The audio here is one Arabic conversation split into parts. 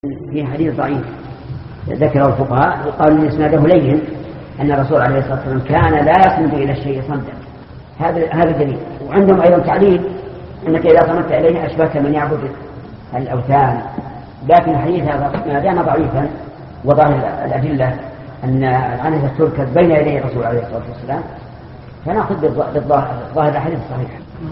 في حديث ضعيف ذكره الفقهاء وقالوا ان اسناده لين ان الرسول عليه الصلاه والسلام كان لا يصمد الى الشيء صمدا. هذا دليل. وعندهم ايضا تعليل انك اذا صمدت اليه اشبهت من يعبد الاوثان. لكن الحديث هذا ما دام ضعيفا وظاهر الادله ان العنزه تركز بين يدي الرسول عليه الصلاه والسلام فناخذ بالظاهر الحديث الصحيح.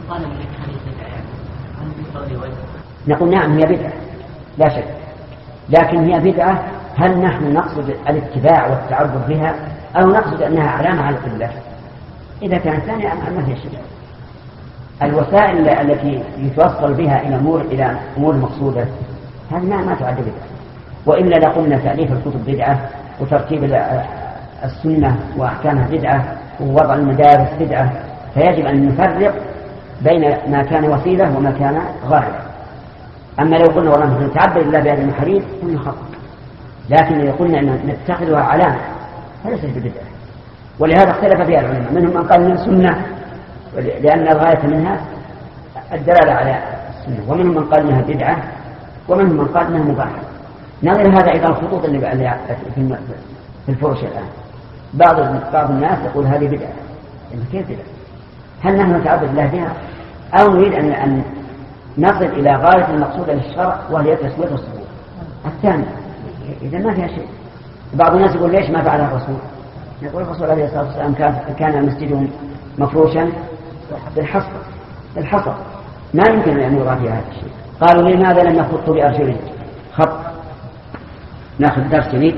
نقول نعم هي بدعه لا شك، لكن هي بدعة هل نحن نقصد الاتباع والتعبد بها أو نقصد أنها علامة على القبلة؟ إذا كانت ثانية ما فيها شيء. الوسائل التي يتوصل بها إلى أمور مقصودة هذه ما تعد بدعة. وإلا لقلنا تأليف الكتب بدعة وترتيب السنة وأحكامها بدعة ووضع المدارس بدعة. فيجب أن نفرق بين ما كان وسيلة وما كان غاية. أما لو قلنا والله نتعبد الله بهذا المحاريب كنا خطأ، لكن إذا قلنا أن نتخذها علامة فليست ببدعة. ولهذا اختلف فيها العلماء، منهم من قال إنها سنة لأن الغاية منها الدلالة على السنة، ومنهم من قال إنها بدعة، ومنهم من قال إنها مباحة. نظر هذا أيضا الخطوط اللي في الفرش الآن. بعض الناس يقول هذه بدعة. كيف بدعة؟ هل نحن نتعبد الله بها أو نريد أن نصل إلى غاية المقصودة للشرع وهي تسوية الصفوف؟ الثاني إذا ما فيها شيء. بعض الناس يقول ليش ما فعل الرسول؟ يقول الرسول عليه الصلاة والسلام كان مسجده مفروشا بالحصى ما يمكن أن يرى فيها هذا الشيء. قالوا لماذا لم يخطوا بأرجلهم خط؟ ناخذ درس جديد.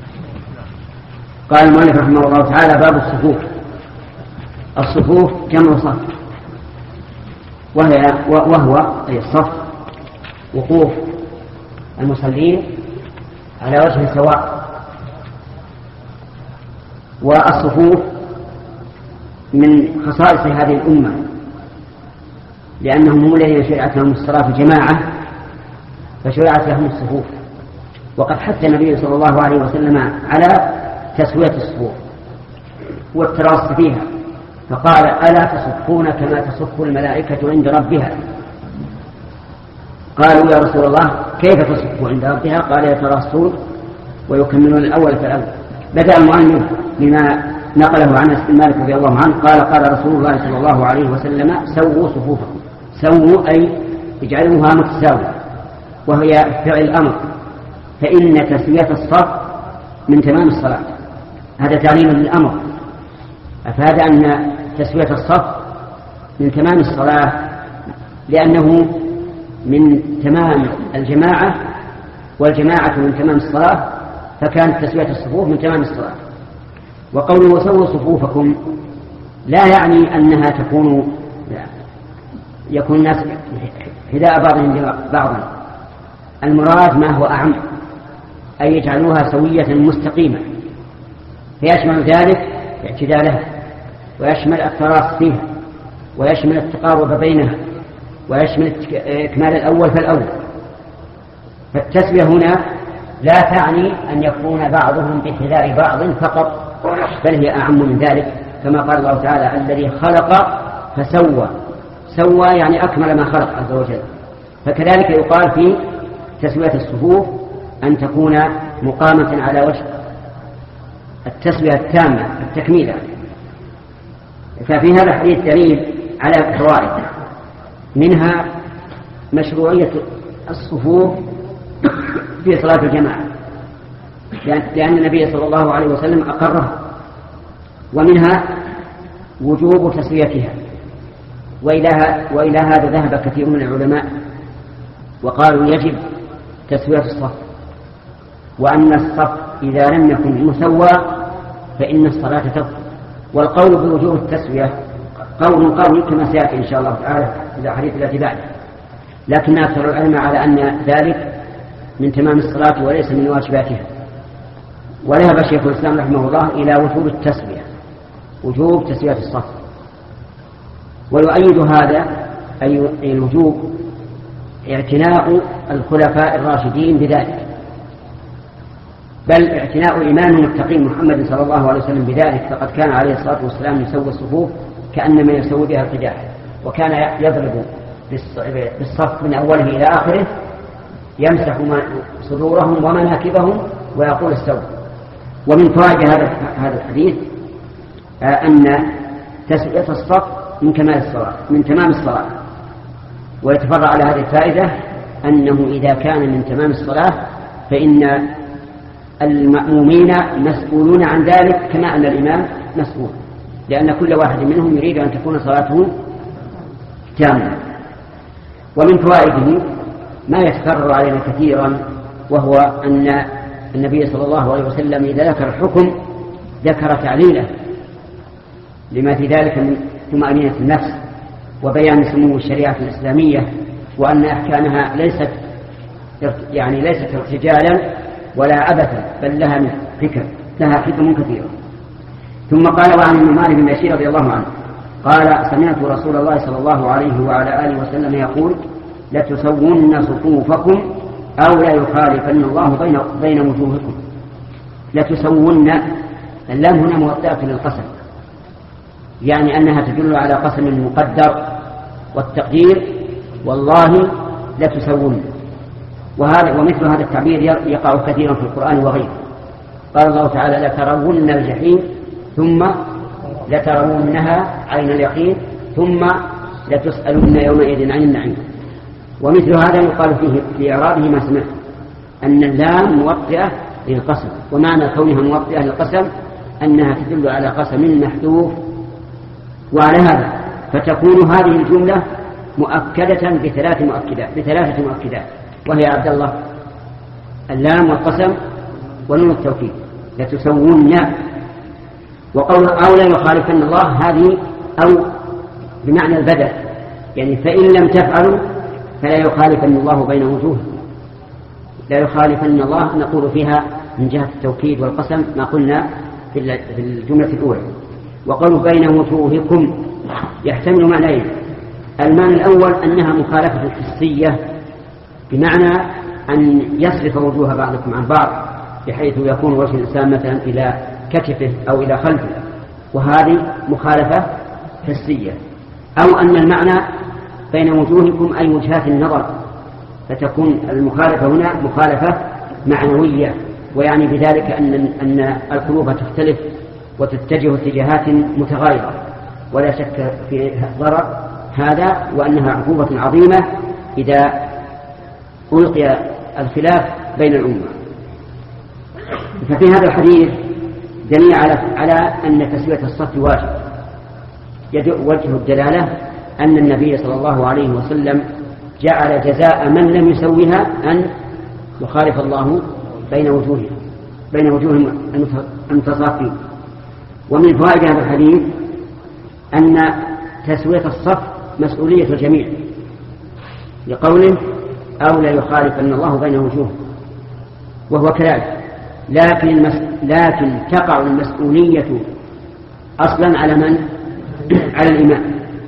قال المؤلف رحمه الله تعالى: باب الصفوف جمع صف، وهو أي الصف وقوف المصلين على وجه سواء. والصفوف من خصائص هذه الأمة لأنهم هم الذين شرعت لهم الصلاة جماعة فشرعت لهم الصفوف. وقد حث النبي صلى الله عليه وسلم على تسوية الصفوف والتراص فيها، فقال: ألا تصفون كما تصف الملائكة عند ربها؟ قالوا: يا رسول الله كيف تصف عند ربها؟ قال: يتراصون ويكملون الأول فالأول. بدأ المؤلف بما نقله عن أنس بن مالك رضي الله عنه قال: قال رسول الله صلى الله عليه وسلم: سووا صفوفكم. سووا أي اجعلوها متساوية، وهي فعل الأمر، فإن تسوية الصف من تمام الصلاة. هذا تعليم للأمر. أفاد أن تسوية الصف من تمام الصلاة لأنه من تمام الجماعة، والجماعة من تمام الصلاة، فكانت تسوية الصفوف من تمام الصلاة. وقوله سووا صفوفكم لا يعني أنها يكون الناس حذاء بعضهم بعضا. المراد ما هو أعم، أي يجعلوها سوية مستقيمة، فيشمل ذلك اعتدالها، ويشمل التراص فيها، ويشمل التقارب بينها، ويشمل إكمال الأول فالأول. فالتسوية هنا لا تعني أن يكون بعضهم بحذاء بعض فقط، بل هي أعم من ذلك، كما قال الله تعالى: الذي خلق فسوى. سوى يعني أكمل ما خلق عز وجل. فكذلك يقال في تسوية الصفوف أن تكون مقامة على وجه التسوية التامة التكميلة. ففي هذا الحديث دليل على فوائد، منها مشروعية الصفوف في صلاة الجماعة لأن النبي صلى الله عليه وسلم أقرها، ومنها وجوب تسويتها. وإلى هذا ذهب كثير من العلماء وقالوا يجب تسوية الصف، وأن الصف إذا لم يكن مسوى فإن الصلاة تبطل. والقول بوجوب التسوية قول كما سيأتي إن شاء الله تعالى في الحديث التي بعده، لكن أكثر العلماء على أن ذلك من تمام الصلاة وليس من واجباتها. وذهب شيخ الإسلام رحمه الله إلى وجوب التسوية، وجوب تسوية الصف. ويؤيد هذا أي الوجوب اعتناء الخلفاء الراشدين بذلك، بل اعتناء إمامهم التقي محمد صلى الله عليه وسلم بذلك، فقد كان عليه الصلاة والسلام يسوي الصفوف كأنما يسوي بها القداح، وكان يضرب بالصف من أوله إلى آخره يمسح صدورهم ومناكبهم ويقول استووا. ومن فوائد هذا الحديث أن تسوية الصف من كمال الصلاة، من تمام الصلاة. ويتفرع على هذه الفائدة أنه إذا كان من تمام الصلاة فإن المأمومين مسؤولون عن ذلك كما أن الإمام مسؤول، لأن كل واحد منهم يريد أن تكون صلاته تامة. ومن فوائده ما يتكرر علينا كثيرا، وهو أن النبي صلى الله عليه وسلم إذا ذكر الحكم ذكر تعليله لما في ذلك من طمأنينة النفس وبيان سمو الشريعة الإسلامية، وأن أحكامها ليست ارتجالا ولا عبثا، بل لها حكم كثيرة. ثم قال: وعن النعمان بن بشير رضي الله عنه قال: سمعت رسول الله صلى الله عليه وعلى آله وسلم يقول: لتسون صفوفكم أو لا يخالفن الله بين وجوهكم. لتسون، اللام هنا موطئة للقسم، يعني أنها تدل على قسم مقدر، والتقدير والله لتسون. ومثل هذا التعبير يقع كثيرا في القرآن وغيره. قال الله تعالى: لترون الجحيم ثم لترونها عين اليقين ثم لتسألن يومئذ عن النعيم. ومثل هذا يقال فيه في إعرابه ما سمعت أن اللام موطئة للقسم، ومعنى كونها موطئة للقسم أنها تدل على قسم محذوف. وعلى هذا فتكون هذه الجملة مؤكدة بثلاثة مؤكدات، وهي عبد الله اللام والقسم ونون التوكيد. لتسون، وقول أو لا يخالفن الله هذه أو بمعنى البدل، يعني فإن لم تفعلوا فلا يخالفن الله بين وجوهكم. لا يخالفن الله نقول فيها من جهة التوكيد والقسم ما قلنا في الجملة الأولى. وقالوا بين وجوهكم يحتمل معنيين: المعنى الأول أنها مخالفة حسية، بمعنى أن يصرف وجوه بعضكم عن بعض بحيث يكون وجه الإنسان مثلا إلى كتفه أو إلى خلفه، وهذه مخالفة حسية. أو أن المعنى بين وجوهكم أي وجهات النظر، فتكون المخالفة هنا مخالفة معنوية، ويعني بذلك أن القلوب تختلف وتتجه اتجاهات متغايرة، ولا شك في ضرر هذا، وأنها عقوبة عظيمة إذا ألقي الخلاف بين الأمة. ففي هذا الحديث دليل على أن تسوية الصف واجب. وجه الدلالة أن النبي صلى الله عليه وسلم جعل جزاء من لم يسويها أن يخالف الله بين وجوه المتصافين. ومن فوائد هذا الحديث أن تسوية الصف مسؤولية الجميع، لقوله أو لا يخالفن الله بين وجوه، وهو كذلك. لكن تقع المسؤولية أصلا على من؟ على الإمام.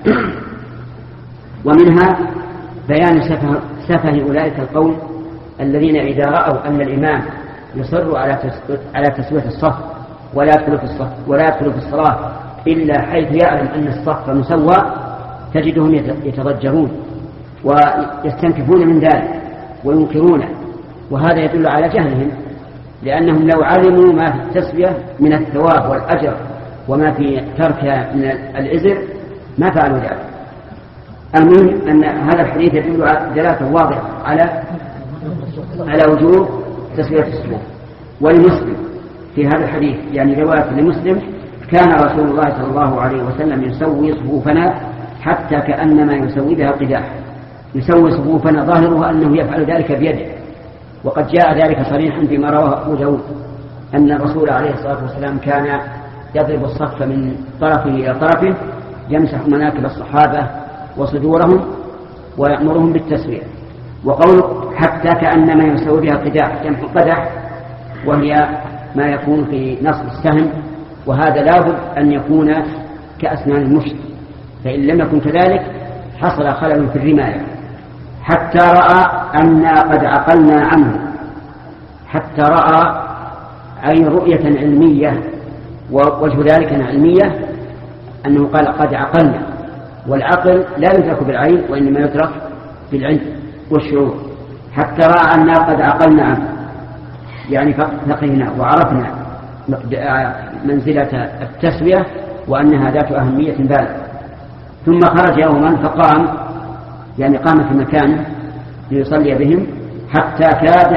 ومنها بيان سفه أولئك القوم الذين إذا رأوا أن الإمام يصر على تسوية الصف ولا يدخل في الصلاة إلا حيث يعلم أن الصف مسوى، تجدهم يتضجرون ويستنكفون من ذلك وينكرونه، وهذا يدل على جهلهم، لأنهم لو علموا ما في التسوية من الثواب والأجر وما في تركها من الإزر ما فعلوا ذلك. المهم أن هذا الحديث يدل دلالة واضحة على وجوب تسوية الصفوف. ولمسلم في هذا الحديث يعني رواية لمسلم: كان رسول الله صلى الله عليه وسلم يسوي صفوفنا حتى كأنما يسوي بها القداح. يسوي صفوفنا ظاهرها أنه يفعل ذلك بيده، وقد جاء ذلك صريحا فيما رواه أبو داود أن الرسول عليه الصلاة والسلام كان يضرب الصف من طرفه إلى طرفه، يمسح مناكب الصحابة وصدورهم ويأمرهم بالتسوية. وقول حتى كأنما يسوي بها القداح، جمع قدح، وهي ما يكون في نصب السهم، وهذا لابد أن يكون كأسنان المشط، فإن لم يكن كذلك حصل خلل في الرماية. حتى رأى أننا قد عقلنا عنه، حتى رأى أي رؤية علمية، ووجه ذلك علمية أنه قال قد عقلنا، والعقل لا يدرك بالعين وإنما يدرك بالعلم والشعور. حتى رأى أننا قد عقلنا عنه، يعني فقهنا وعرفنا منزلة التسوية وأنها ذات أهمية بالغة. ثم خرج يوما فقام، يعني قام في مكانه ليصلي بهم حتى كاد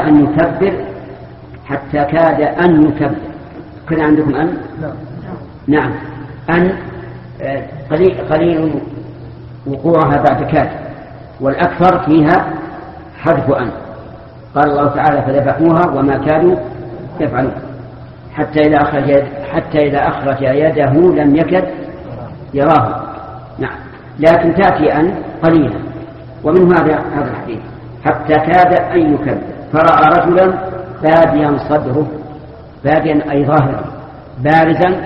أن يكبر. كان عندكم أن؟ نعم، أن قليل وقوعها بعد كاد، والأكثر فيها حذف أن. قال الله تعالى فذبحوها وما كادوا يفعلون حتى إذا أخرج يده لم يكد يراه. نعم، لكن تأتي أن قليلا. ومن هذا الحديث حتى كاد أن يكبر فرأى رجلا باديا صدره، باديا أي ظاهرا بارزا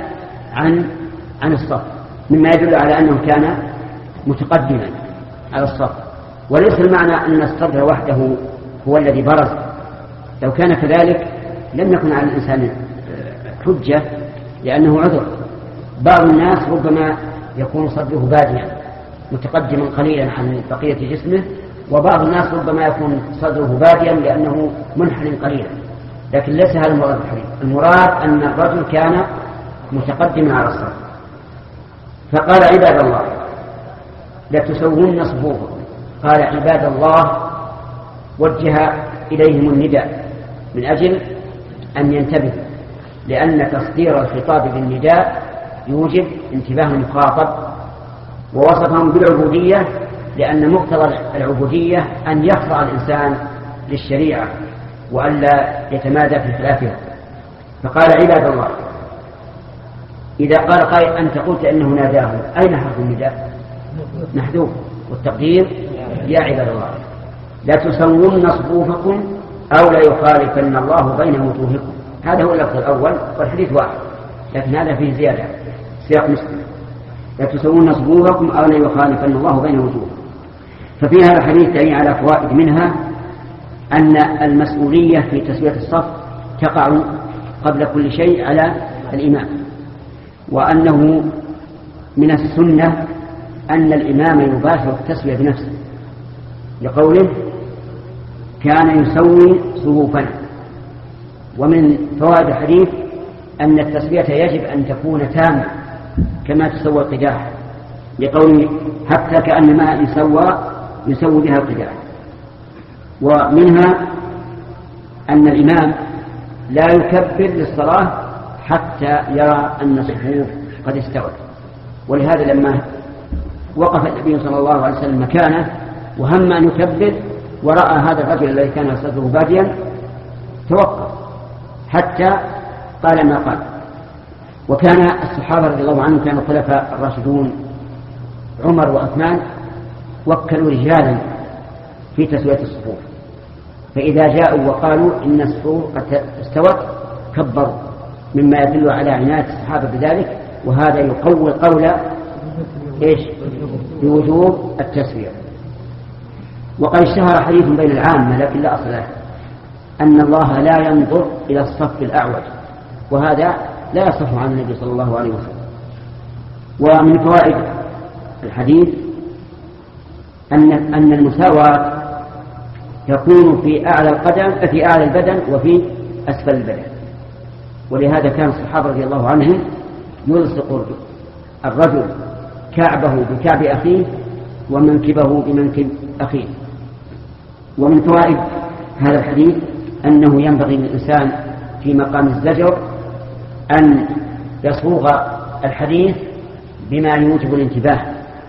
عن الصف، مما يدل على أنه كان متقدما على الصف. وليس المعنى أن الصدر وحده هو الذي برز، لو كان كذلك لم يكن على الإنسان حجة لأنه عذر. بعض الناس ربما يكون صدره باديا متقدما قليلا عن بقية جسمه، وبعض الناس ربما يكون صدره باديا لأنه منحن قليلا، لكن ليس هذا المراد الحديث. المراد أن الرجل كان متقدما على الصف. فقال عباد الله لتسوون صفوفكم. قال عباد الله وجه إليهم النداء من أجل أن ينتبهوا، لأن تصدير الخطاب بالنداء يوجب انتباه المخاطب. ووصفهم بالعبودية لأن مقتضى العبودية أن يخضع الإنسان للشريعة وألا يتمادى في خلافها. فقال عباد الله. إذا قال قائل أنت قلت أنه ناداه، أين حرف النداء؟ محذوف، والتقدير يا عباد الله لا تسوون صفوفكم أو لا يخالفن الله بين وجوهكم. هذا هو اللفظ الأول والحديث واحد، لكن هذا فيه زيادة سياق مسلم. لا تسوون صفوفكم أو لا يخالفن الله بين وجوهكم. ففي هذا الحديث دليل على فوائد، منها أن المسؤولية في تسوية الصف تقع قبل كل شيء على الإمام، وأنه من السنة أن الإمام يباشر التسوية بنفسه، لقوله كان يسوي صفوفنا. ومن فوائد الحديث أن التسوية يجب أن تكون تامة كما تسوى القداح، لقوله حتى كأنما يسوي بها القداح. ومنها أن الإمام لا يكبر للصلاة حتى يرى أن الصفوف قد استوت. ولهذا لما وقف النبي صلى الله عليه وسلم مكانه وهم أن يكبر ورأى هذا الرجل الذي كان صدره باديا توقف حتى قال ما قال. وكان الصحابة رضي الله عنهم كانوا الخلفاء الراشدون عمر وعثمان وكلوا رجالا في تسوية الصفوف، فإذا جاءوا وقالوا إن الصفوف قد استوت كبروا، مما يدل على عناية الصحابة بذلك. وهذا يقوي قول بوجوب التسوية. وقد اشتهر حديث بين العامة لكن لا أصل له، أن الله لا ينظر إلى الصف الأعوج، وهذا لا يصح عن النبي صلى الله عليه وسلم. ومن فوائد الحديث أن المساواة تكون في أعلى البدن وفي أسفل البدن. ولهذا كان الصحابة رضي الله عنهم يلصق الرجل كعبه بكعب أخيه ومنكبه بمنكب أخيه. ومن فوائد هذا الحديث أنه ينبغي للإنسان في مقام الزجر أن يصوغ الحديث بما يوجب الانتباه،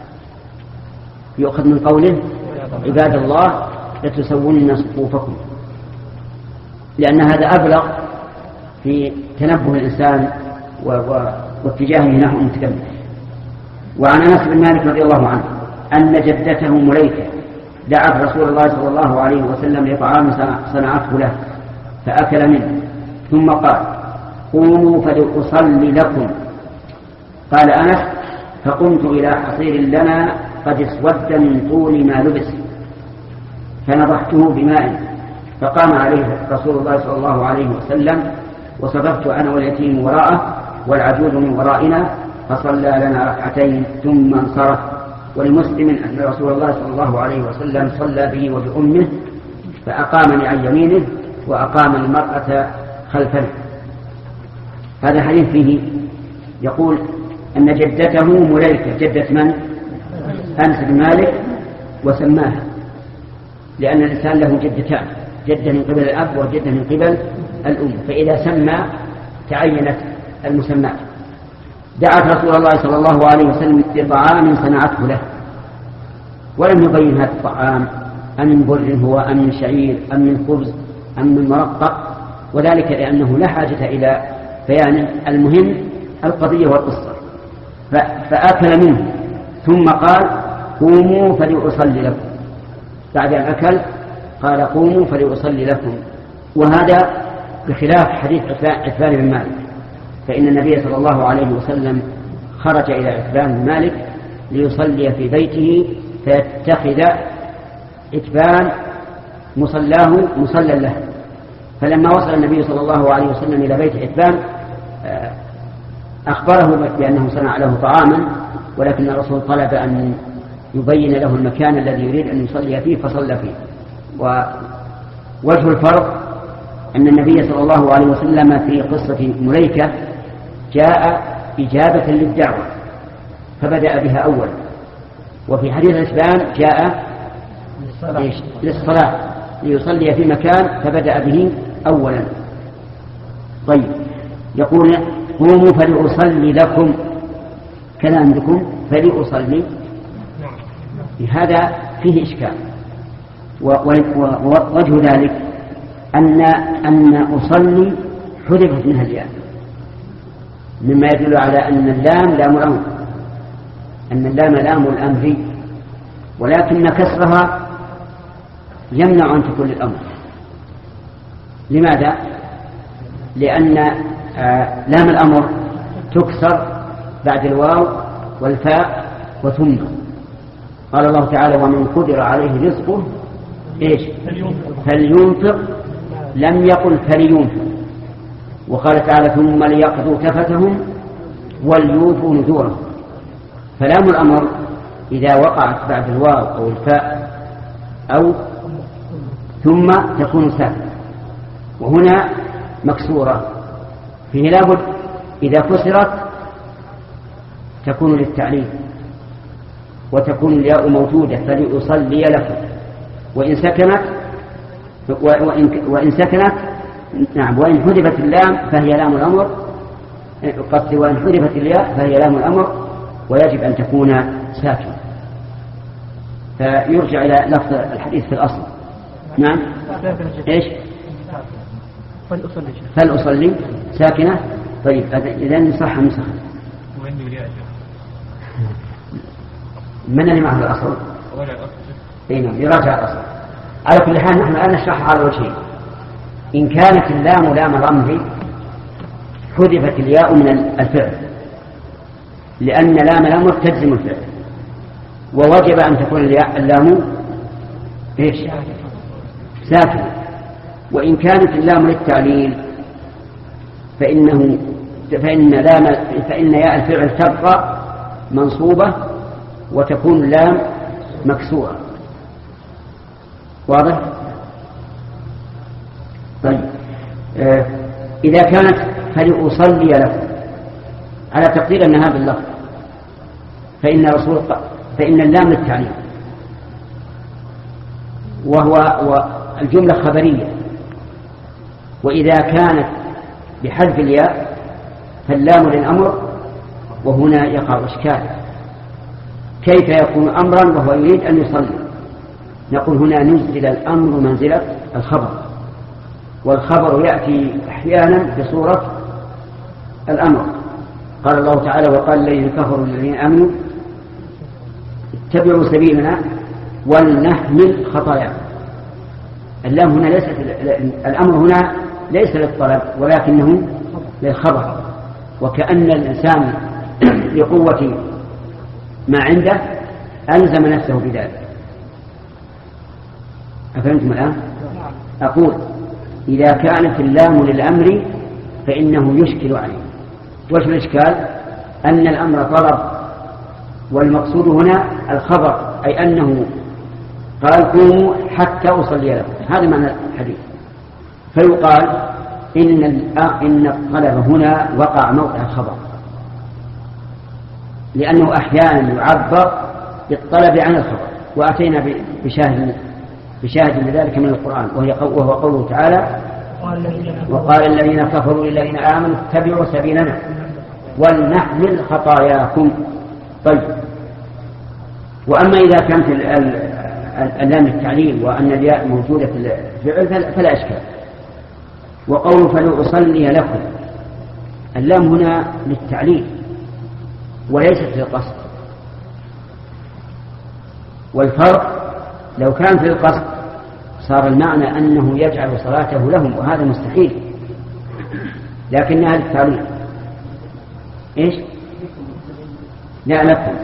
يؤخذ من قوله عباد الله لتسوون صفوفكم، لأن هذا أبلغ في تنبه الإنسان واتجاهه نحو المتكبر. وعن أنس بن مالك رضي الله عنه أن جدته مليكة دعت رسول الله صلى الله عليه وسلم لطعام صنعته له فأكل منه، ثم قال قوموا فلأصلي لكم. قال أنس فقمت إلى حصير لنا قد اسود من طول ما لبس فنضحته بماء، فقام عليه رسول الله صلى الله عليه وسلم وصففت أنا واليتيم وراءه والعجوز من ورائنا فصلى لنا ركعتين ثم انصرف. ولمسلم أن رسول الله صلى الله عليه وسلم صلى به وبأمه فأقامني عن يمينه وأقام المرأة خلفه. هذا الحديث فيه يقول أن جدته مليكة، جدة من؟ أنس بن مالك، وسماها لأن الإنسان له جدتان، جدة من قبل الأب وجدة من قبل الأم، فإذا سمى تعينت المسمى. دعت رسول الله صلى الله عليه وسلم بطعام صنعته له، ولم يبين هذا الطعام أم من بر هو أم من شعير أم من خبز أم من مرقق، وذلك لأنه لا حاجة إلى بيان، المهم القضية والقصة. فأكل منه ثم قال قوموا فلأصلي لكم. بعد أن أكل قال قوموا فلأصلي لكم. وهذا بخلاف حديث عتبان بن مالك، فإن النبي صلى الله عليه وسلم خرج إلى عتبان بن مالك ليصلي في بيته، فيتخذ عتبان مصلاه مصلى له. فلما وصل النبي صلى الله عليه وسلم إلى بيت عتبان أخبره بأنه صنع له طعاما، ولكن الرسول طلب أن يبين له المكان الذي يريد أن يصلي فيه فصلى فيه. ووجه الفرق أن النبي صلى الله عليه وسلم في قصة مليكة جاء إجابة للدعوة فبدأ بها أولا، وفي حديث عتبان جاء للصلاة ليصلي في مكان فبدأ به أولا. طيب، يقول قوموا فلأصلي لكم، كان عندكم فلأصلي، هذا فيه إشكال. ووجه ذلك أن أصلي حذفت منها الياء، مما يدل على أن اللام لام الأمر، أن اللام لام الأمر، ولكن كسرها يمنع أن تكون الأمر. لماذا؟ لأن لام الأمر تكسر بعد الواو والفاء وثم. قال الله تعالى ومن قدر عليه رزقه إيش؟ فلينفق، لم يقل فلينفق. وقال تعالى ثم ليقضوا تفتهم وليوفوا نذورهم. فلام الأمر إذا وقعت بعد الواو أو الفاء أو ثم تكون ساكنة، وهنا مكسورة، فيه لابد إذا كسرت تكون للتعليل وتكون الياء موجودة فليصلي لكم. وإن سكنت نعم، وإن حذفت اللام فهي لام الأمر، وإن حذفت الياء فهي لام الأمر، ويجب أن تكون ساكنة. فيرجع إلى لفظ الحديث في الأصل. نعم، إيش؟ فلأصلي ساكنة. طيب، إذن صح نسخ. من اللي معه الأصل؟ يراجع الأصل. على كل حال نحن الآن نشرح على وجهين. إن كانت اللام لام الأمر حذفت الياء من الفعل، لأن لام الأمر تجزم الفعل، ووجب أن تكون اللام إيش؟ ساكنة. وإن كانت اللام للتعليل فإن ياء الفعل تبقى منصوبة وتكون اللام مكسورة. واضح؟ طيب، إذا كانت فلأصلي لكم على تقدير أن هذا اللفظ، فإن اللام للتعليل، وهو الجملة خبرية. وإذا كانت بحذف الياء فاللام للأمر، وهنا يقع إشكال، كيف يكون أمرا وهو يريد أن يصلي؟ نقول هنا ننزل الأمر منزلة الخبر، والخبر يأتي أحيانا بصورة الأمر. قال الله تعالى وقال الذين كفروا للذين آمنوا اتبعوا سبيلنا ولنحمل خطاياكم. اللام هنا ليست، الأمر هنا ليس للطلب ولكنه للخبر، وكأن الإنسان لقوة ما عنده ألزم نفسه بذلك. أفهمتم الآن؟ أقول إذا كانت اللام للأمر فإنه يشكل عليه. وش الإشكال؟ أن الأمر طلب، والمقصود هنا الخبر، أي أنه قال قوموا حتى أصلي لكم، هذا معنى الحديث. فيقال إن الطلب هنا وقع موقع الخبر، لأنه أحيانا يعبر بالطلب عن الخبر، وأتينا بشاهد لذلك من القرآن، وهو قوله تعالى: وقال الذين كفروا للذين آمنوا اتبعوا سبيلنا ولنحمل خطاياكم. طيب، وأما إذا كانت اللام التعليل وأن الياء موجودة في الفعل فلا إشكال. وقول فلأصلي لكم، اللام هنا للتعليل وليست للقصد، والفرق لو كان في القصد صار المعنى أنه يجعل صلاته لهم، وهذا مستحيل، لكنها للتعليل. إيش؟ لا،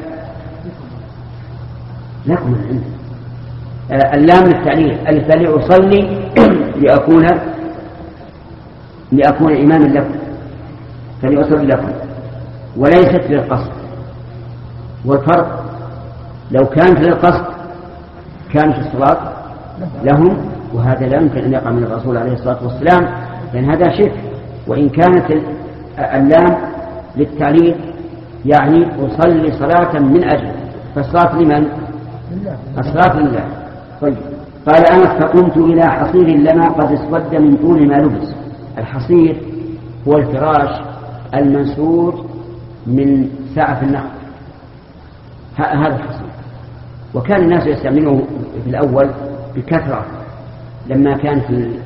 لكم اللام للتعليل، فلأصلي لأكون إماما لكم، فلأصلي لكم، وليست للقصد. والفرق لو كانت للقصد كانت الصلاة لهم، وهذا لا يمكن أن يقع من الرسول عليه الصلاة والسلام، لأن هذا شرك. وإن كانت اللام للتعليل يعني أصلي صلاة من أجل، فالصلاة لمن؟ الصلاة لله. طيب، قال أنس: فقمت إلى حصير لنا قد اسود من طول ما لبس. الحصير هو الفراش المنسوج من سعف النخل، هذا الحصير. وكان الناس يستعملوه في الأول بكثرة، لما كانت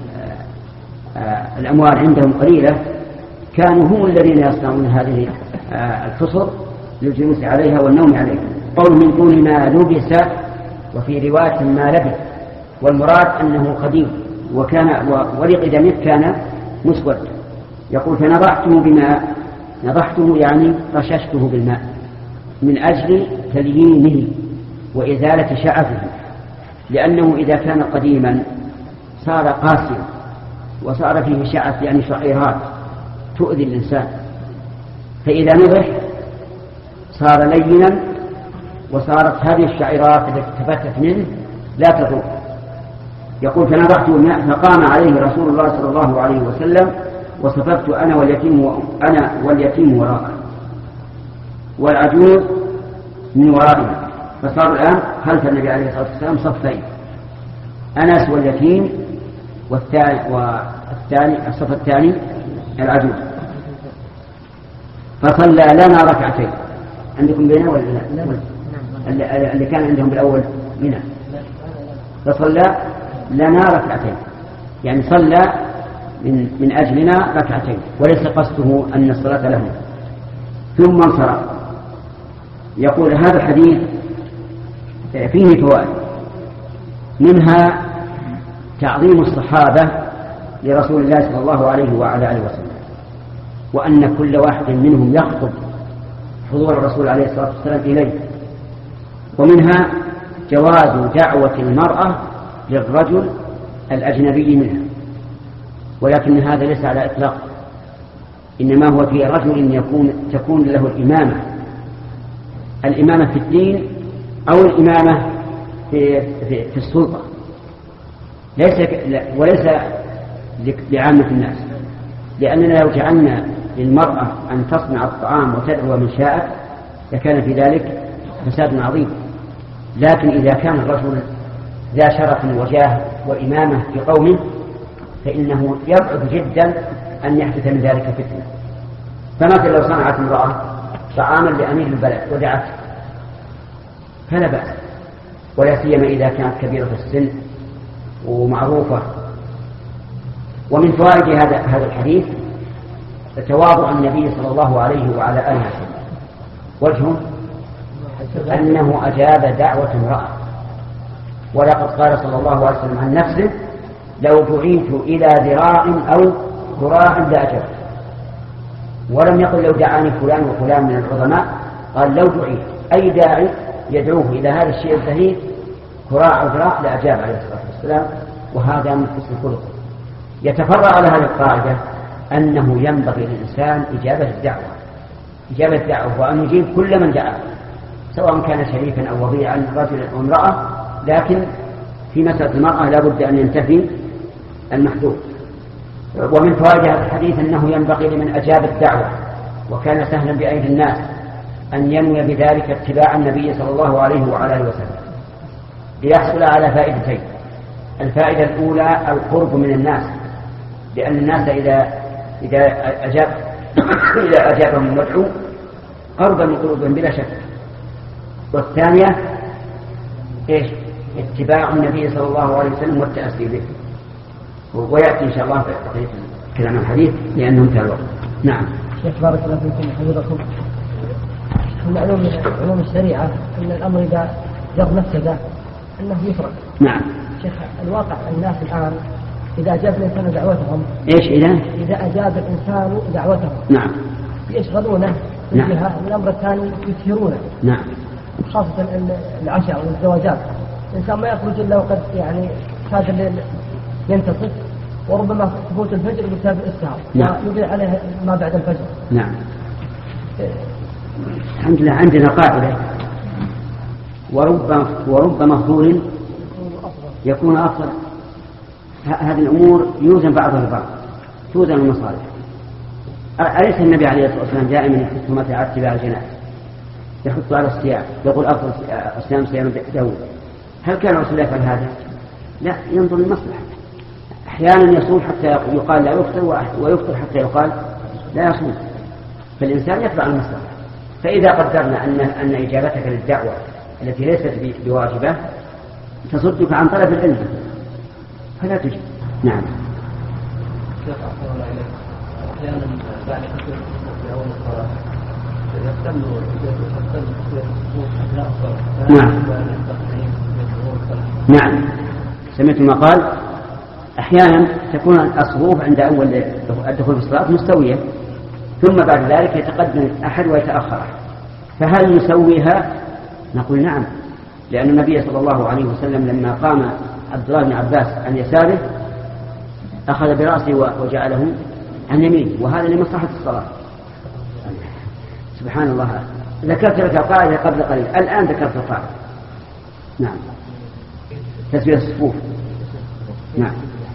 الأموال عندهم قليلة كانوا هم الذين يصنعون هذه الحصر للجلوس عليها والنوم عليها. قول من طول ما لبس، وفي رواية ما لبس، والمراد أنه قديم ولقدمه كان مسود. يقول: فنضحته بماء، نضحته يعني رششته بالماء من أجل تليينه وإزالة شعفه، لأنه إذا كان قديما صار قاسيا وصار فيه شعف، يعني شعيرات تؤذي الإنسان، فإذا نضح صار لينا، وصارت هذه الشعيرات التي تفتت منه لا تضر. يقول: فنضحته بالماء فقام عليه رسول الله صلى الله عليه وسلم، وصففت أنا واليتيم وراءه والعجوز من ورائنا، فصار الآن خلف النبي عليه الصلاة والسلام صفين: أنس واليتيم، والثاني الصف الثاني العجوز. فصلى لنا ركعتين. عندكم بينه ولا لا؟ اللي كان عندهم بالأول منه. فصلى لنا ركعتين، يعني صلى من أجلنا ركعتين، وليس قصده أن الصلاة لهم. ثم انصرف. يقول: هذا الحديث فيه فوائد، منها تعظيم الصحابة لرسول الله صلى الله عليه وعلى آله وسلم، وأن كل واحد منهم يخطب حضور الرسول عليه الصلاة والسلام إليه. ومنها جواز دعوة المرأة للرجل الأجنبي منها، ولكن هذا ليس على إطلاق، إنما هو في رجل تكون له الإمامة في الدين أو الإمامة في السلطة، وليس لعامة الناس، لأننا لو جعلنا للمرأة أن تصنع الطعام وتدعو من شاءت لكان في ذلك فساد عظيم. لكن إذا كان الرجل ذا شرف وجاه وإمامة في قومه فإنه يبعد جدا أن يحدث من ذلك فتنة. فمثلا لو صنعت امرأة طعاما لأمير البلد ودعت فلا بأس، ولا سيما إذا كانت كبيرة السن ومعروفة. ومن فوائد هذا الحديث تواضع النبي صلى الله عليه وعلى آله وسلم، وجهه أنه أجاب دعوة امرأة، ولقد قال صلى الله عليه وسلم عن نفسه: لو دعيت إلى ذراع أو ذراع لأجبت. ولم يقل لو دعاني فلان وفلان من العظماء، قال لو دعيت، أي داعي يدعوه إلى هذا الشيء الزهيد ذراع أو ذراع لأجاب عليه الصلاة والسلام. وهذا من حسن الخلق. يتفرع على هذه القاعدة أنه ينبغي للإنسان إجابة الدعوة، وأن يجيب كل من دعاه، سواء كان شريفا أو وضيعا، رجلا أو امرأة، لكن في مسألة المرأة لا بد أن ينتفي المحذور. ومن فوائد هذا الحديث أنه ينبغي لمن أجاب الدعوة وكان سهلا بأيدي الناس أن ينوي بذلك اتباع النبي صلى الله عليه وعلى آله وسلم ليحصل على فائدتين. الفائدة الأولى القرب من الناس، لأن الناس إذا أجابهم المدعو قرب من قلوبهم بلا شك. والثانية اتباع النبي صلى الله عليه وسلم والتأسي به. ويأتي إن شاء الله في بقية كلام الحديث لأنه انتهى الوقت. نعم. شيخ بارك الله فيكم حفظكم. المعلوم من علوم الشريعة أن الأمر إذا جر نفسه أنه يفرق. نعم. شيخ الواقع الناس الآن إذا أجاب الإنسان دعوتهم إذا أجاب الإنسان دعوتهم نعم يشغلونه نعم. الأمر الثاني يثيرونه نعم. خاصة العشاء والزواجات الإنسان ما يخرج إلا وقد يعني كاد الليل ينتصف وربما تفوت الفجر بسبب الإسهار ويضيع عليه ما بعد الفجر. نعم. الحمد لله عندنا قاعدة ورب مفضول يكون أفضل. هذه الأمور يوزن بعضها ببعض، توزن المصالح. أليس النبي عليه الصلاة والسلام دائما يحث مثل على اتباع الجنائز، يحث على الصيام، يقول أفضل الصيام صيام داود. هل كان رسول الله يفعل هذا؟ لا، ينظر للمصلحة. أحيانا يصوم حتى يقال لا يفطر ويفطر حتى يقال لا يصوم، فالإنسان يتبع المصلحة. فإذا قدرنا أن إجابتك للدعوة التي ليست بواجبة تصدك عن طلب العلم فلا تجب. نعم. أحيانا بعد كثير في أول الصلاة يستمر أثناء الصلاة. نعم. سمعت ما قال أحيانا تكون الصفوف عند أول الدخول في الصلاة مستوية، ثم بعد ذلك يتقدم أحد ويتأخر، فهل نسويها؟ نقول نعم، لأن النبي صلى الله عليه وسلم لما قام عبد الله بن عباس عن يساره أخذ برأسه وجعله عن يمينه، وهذا لمصلحة الصلاة. سبحان الله. ذكرت لك القاعدة قبل قليل، الآن ذكرت القاعدة. نعم. تسوية الصفوف. نعم.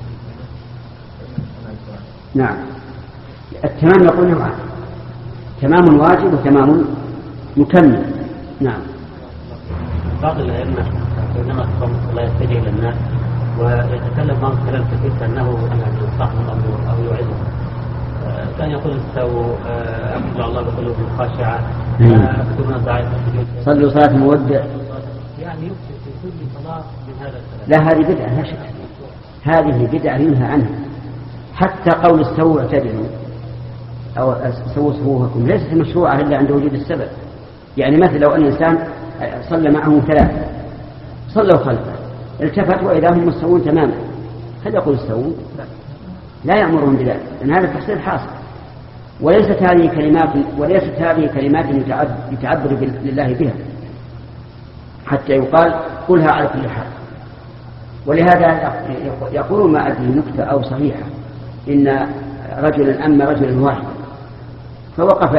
نعم. التمام يقول نوعان، تمام واجب وتمام مكمل. نعم. بعض الأئمة حينما تقوم الله يستجيب إلى الناس ويتكلم معهم كلام كثير كأنه ينصح الأمور أو يوعظهم، كان يقول استووا أكبر الله بقلوب خاشعة اكتبنا الدعاء صلوا صلاة مودع، يعني يكتب في كل صلاة من هذا الكلام. لا، هذه بدعة لا شك، هذه بدعة ينهى عنها. حتى قول استووا اعتدلوا أو سووا صفوفكم ليست مشروعة إلا عند وجود السبب. يعني مثل لو أن إنسان صلى معهم ثلاثة صلوا خلفه التفت وإذا هم مستوون تماما، هل يقول استووا؟ لا يأمرهم بذلك، لأن هذا التحصيل حاصل. وليست هذه كلمات يتعبد لله بها حتى يقال قلها على كل حال. ولهذا يقول ما أدري نكتة أو صحيحة إن رجلا أما رجلا واحدا فوقف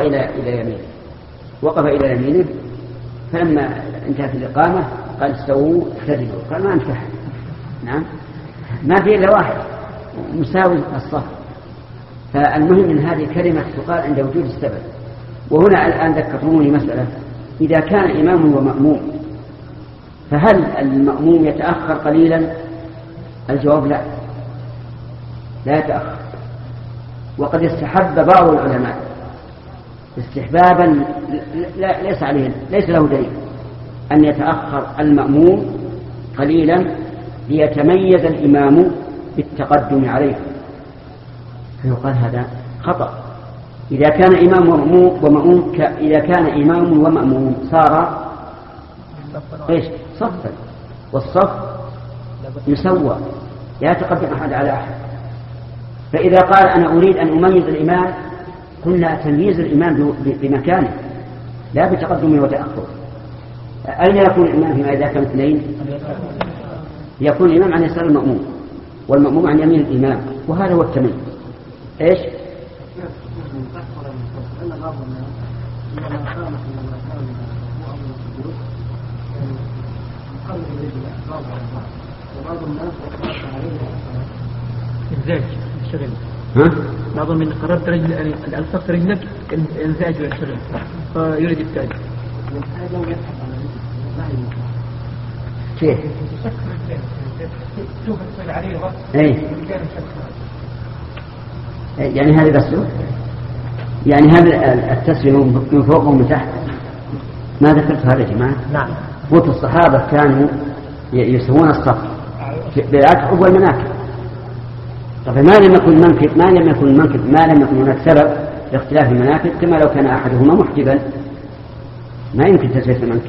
إلى يمينه فلما انتهت الإقامة قال استووا اعتدلوا، قال ما انتهى. نعم، ما في إلا واحد مساوي الصف. فالمهم من هذه كلمة تقال عند وجود السبب. وهنا الآن ذكرتموني مسألة، إذا كان إمام ومأموم فهل المأموم يتأخر قليلا؟ الجواب لا يتأخر. وقد استحب بعض العلماء استحبابا ليس له دليل أن يتأخر المأموم قليلا ليتميز الإمام بالتقدم عليه، فيقال هذا خطأ. إذا كان إمام ومأموم إذا كان إمام ومأموم صار صفا، والصف يسوى لا يتقدم أحد على أحد. فإذا قال أنا أريد أن أميز الإمام قلنا تمييز الإمام بمكانه لا بتقدمه وتأخره. أين يكون الإمام فيما إذا كان اثنين؟ يكون الإمام عن يسار المأموم والمأموم عن يمين الإمام، وهذا هو التمييز. إيش؟ إنزاج الشغل. بعض من قررت رجل أن ألصق رجلك إنزاج الشغل فيريد التاج. كيف؟ شوف تصير عليه رأس. إيه. يعني هذا بس يعني هذا التسوية من فوق ومن تحت ما ذكرت هذا يا جماعة. نعم. قلت الصحابة كانوا يسوون الصف بالعكس والمناكب. طيب ما لم يكن هناك سبب لاختلاف المناكب كما لو كان أحدهما محجبا ما يمكن تسوية المنكب.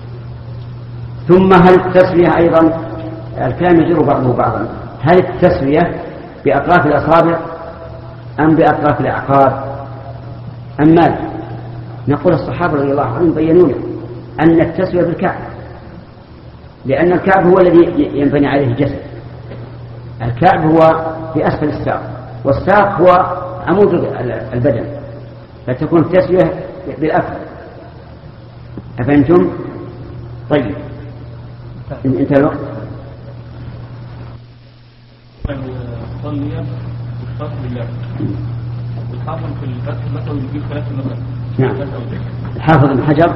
ثم هل التسوية أيضا الكلام يجر بعضه بعضا، هل التسوية بأطراف الأصابع أم بأطراف الأعقاب أم ماذا؟ نقول الصحابة رضي الله عنهم بينونا أن التسوية بالكعب، لأن الكعب هو الذي ينبني عليه الجسد. الكعب هو في أسفل الساق، والساق هو عمود البدن، فتكون التسوية بالأكل. أفهمتم؟ طيب انتهى الوقت. الصلية والخاص بالله والحافظ في الفتح مثلا يجيب 3 مثلا. نعم. الحافظ بن حجر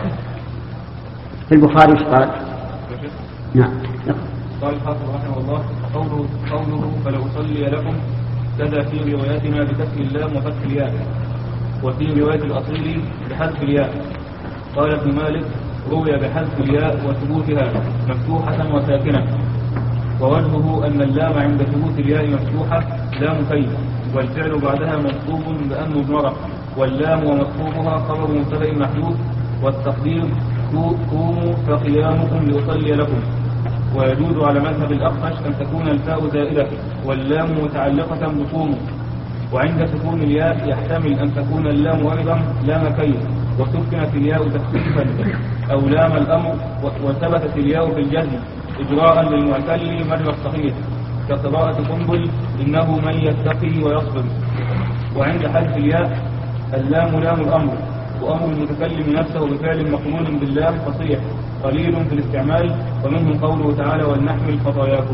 في البخاري ايش قال؟ نعم. قال الحافظ رحمه الله قوله فلأصلي لكم كذا في رواياتنا بكسر اللام وفتح الياء، وفي رواية الأصيل بحذف الياء. قال ابن مالك روي بحذف الياء وثبوتها مفتوحة وساكنة، ووجهه أن اللام عند ثبوت الياء مفتوحة لام كي، والفعل بعدها منصوب بأن مضمرة، واللام ومصحوبها خبر مبتدأ محذوف، والتقدير قوموا فقيامكم لأصلي لكم. ويجوز على مذهب الأخفش أن تكون الفاء زائدة واللام متعلقة بقوموا، وعند سكون الياء يحتمل أن تكون اللام أيضا لام كي وسكنت الياء تخفيفا أو لام الأمر، وثبتت الياء في الجزم إجراء للمعتل مجرى الصحيح كقراءة قنبل إنه من يتقي ويصبر. وعند حذف الياء اللام لام الأمر، وأمر المتكلم نفسه بفعل مقرون باللام فصيح قليل في الاستعمال، ومنه قوله تعالى ولنحمل خطاياكم.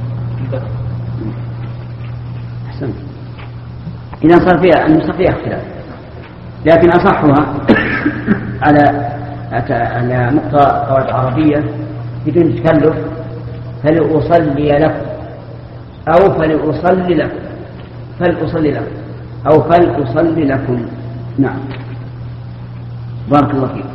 أحسن. إذا صار فيها اختلاف، لكن أصحها على نقطة قواعد عربية بدون تكلف فلأصلي لكم أو فلأصلي لكم، فلأصلي لكم أو فلأصلي لكم. نعم. بارك الله فيك.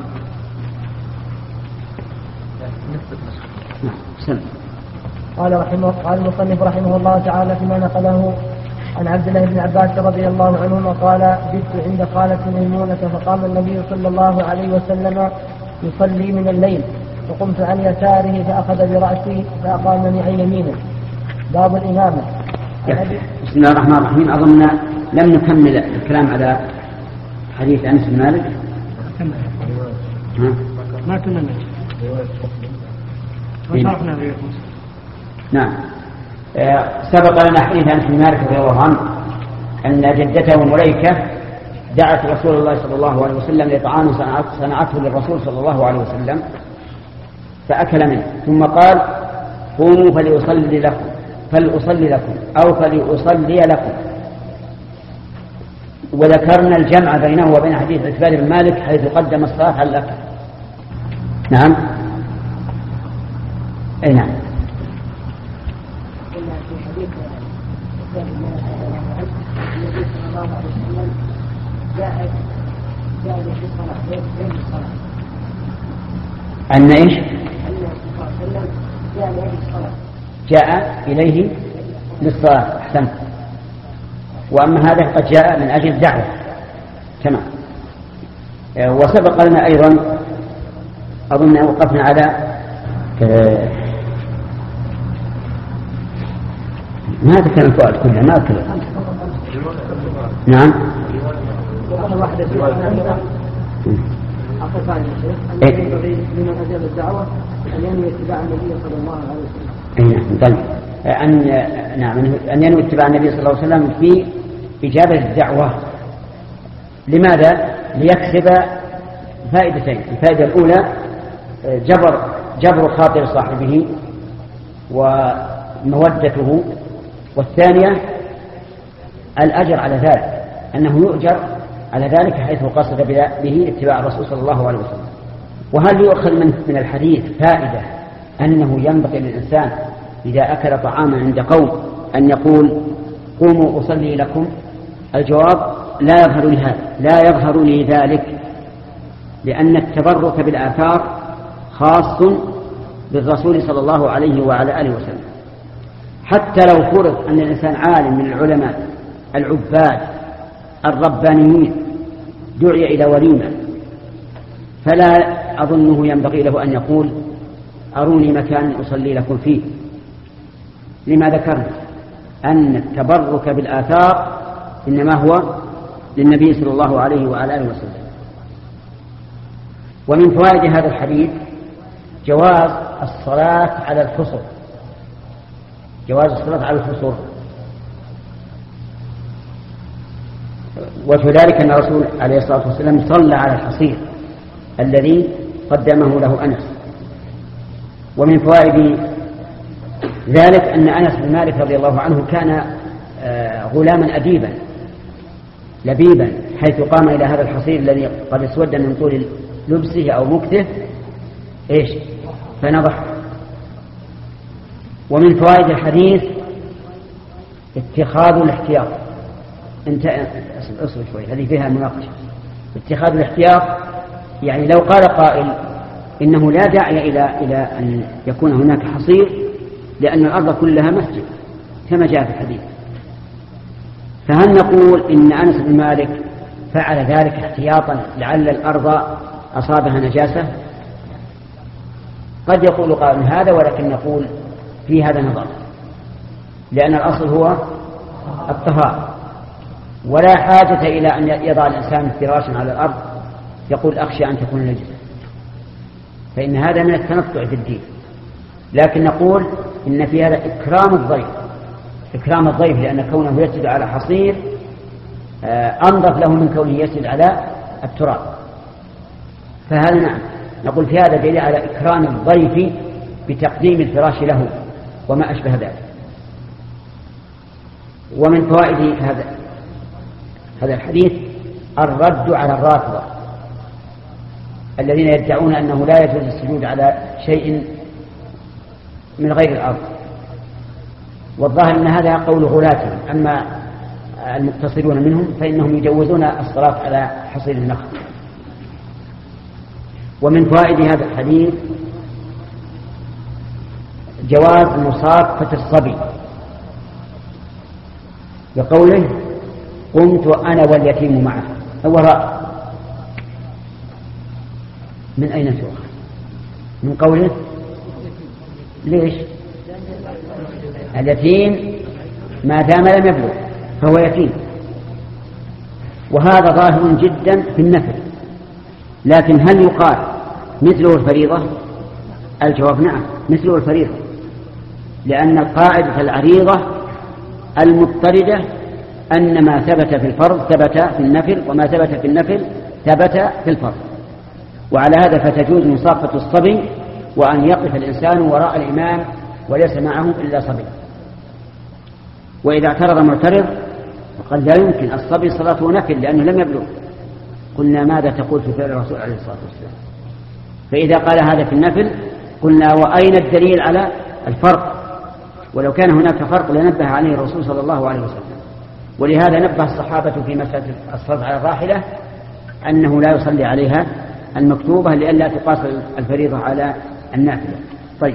نعم. سلام. قال المصنف رحمه الله تعالى فيما نقله عن عبد الله بن عباس رضي الله عنهما قال جئت عند خالة ميمونة فقام النبي صلى الله عليه وسلم يصلي من الليل، فقمت عن يساره فأخذ برأسي فأقامني عن يمينه. باب الإمامة. بسم الله الرحمن الرحيم. أظن لم نكمل الكلام على حديث أنس بن مالك. ما كنا نعم. سبق لنا حديث أنس بن مالك رضي الله عنه أن جدته مليكة دعت رسول الله صلى الله عليه وسلم لطعام صنعته للرسول صلى الله عليه وسلم فأكل منه، ثم قال قوموا فلأصلي لكم أو فلأصلي لكم. وذكرنا الجمع بينه وبين حديث عتبان بن مالك حيث قدم الصلاة على الأكل. نعم. أي نعم. أن إيش؟ جاء إليه للصلاة. أحسنت. وأما هذا قد جاء من أجل الدعوة. تمام. وسبق لنا أيضا أظن وقفنا على ما ذكر الفؤاد كله ما أذكر. نعم. من أجاب الدعوة أن ينوي اتباع النبي صلى الله عليه وسلم. طيب. أن ينوي اتباع النبي صلى الله عليه وسلم في إجابة الدعوة. لماذا؟ ليكسب فائدتين. الفائدة الأولى جبر خاطر صاحبه ومودته، والثانية الأجر على ذلك، أنه يؤجر على ذلك حيث قصد به اتباع الرسول صلى الله عليه وسلم. وهل يؤخذ من الحديث فائدة أنه ينبغي للإنسان إذا أكل طعاما عند قوم أن يقول قوموا أصلي لكم؟ الجواب لا يظهر لي ذلك، لأن التبرك بالآثار خاص بالرسول صلى الله عليه وعلى آله وسلم. حتى لو فرض أن الإنسان عالم من العلماء العباد الربانيين دعي إلى وليمة، فلا أظنه ينبغي له أن يقول أروني مكان أصلي لكم فيه. لما ذكرنا أن التبرك بالآثار إنما هو للنبي صلى الله عليه وعلى آله وسلم. ومن فوائد هذا الحديث جواز الصلاة على الفصل، جواز الصلاة على الفصل. وفي ذلك أن الرسول عليه الصلاة والسلام صلى على الحصير الذي قدمه له أنس. ومن فوائد ذلك أن أنس بن مالك رضي الله عنه كان غلاما أديبا لبيبا، حيث قام إلى هذا الحصير الذي قد اسود من طول لبسه أو مكثه فنضح. ومن فوائد الحديث اتخاذ الاحتياط. انت اصبر شوي، هذه فيها مناقشة. اتخاذ الاحتياط يعني لو قال قائل إنه لا داعي إلى أن يكون هناك حصير لأن الأرض كلها مسجد كما جاء في الحديث، فهل نقول إن أنس بن مالك فعل ذلك احتياطا لعل الأرض أصابها نجاسة؟ قد يقول قائل هذا، ولكن نقول في هذا نظر، لأن الأصل هو الطهارة، ولا حاجة إلى أن يضع الإنسان فراشا على الأرض يقول أخشى أن تكون نجسة، فإن هذا من التنطع في الدين. لكن نقول إن في هذا إكرام الضيف، لأن كونه يسجد على حصير أنظف له من كونه يسجد على التراب. فهذا نعم، نقول في هذا دليل على إكرام الضيف بتقديم الفراش له وما أشبه ذلك. ومن فوائد هذا الحديث الرد على الرافضة الذين يدعون أنه لا يجوز السجود على شيء من غير الأرض، والظاهر أن هذا قول غلاتهم. أما المتصلون منهم فإنهم يجوزون الصلاة على حصير النخل. ومن فوائد هذا الحديث جواز مصافة الصبي، بقوله قمت أنا واليتيم معه. وراء من أين تؤخذ؟ من قوله ليش؟ اليتيم ما دام لم يبلغ فهو يتيم، وهذا ظاهر جدا في النفل. لكن هل يقال مثله الفريضة؟ الجواب نعم، مثله الفريضة، لأن القاعدة العريضة المضطردة أن ما ثبت في الفرض ثبت في النفل، وما ثبت في النفل ثبت في الفرض. وعلى هذا فتجوز مصافة الصبي، وأن يقف الإنسان وراء الإمام وليس معه إلا صبي. وإذا اعترض معترض وقال لا يمكن الصبي صلاته نفل لأنه لم يبلغ، قلنا ماذا تقول في فعل الرسول عليه الصلاة والسلام؟ فإذا قال هذا في النفل قلنا وأين الدليل على الفرق؟ ولو كان هناك فرق لنبه عليه الرسول صلى الله عليه وسلم. ولهذا نبه الصحابة في مسألة الصلاة على الراحلة أنه لا يصلي عليها المكتوبة لئلا تقاس الفريضة على النافلة. طيب،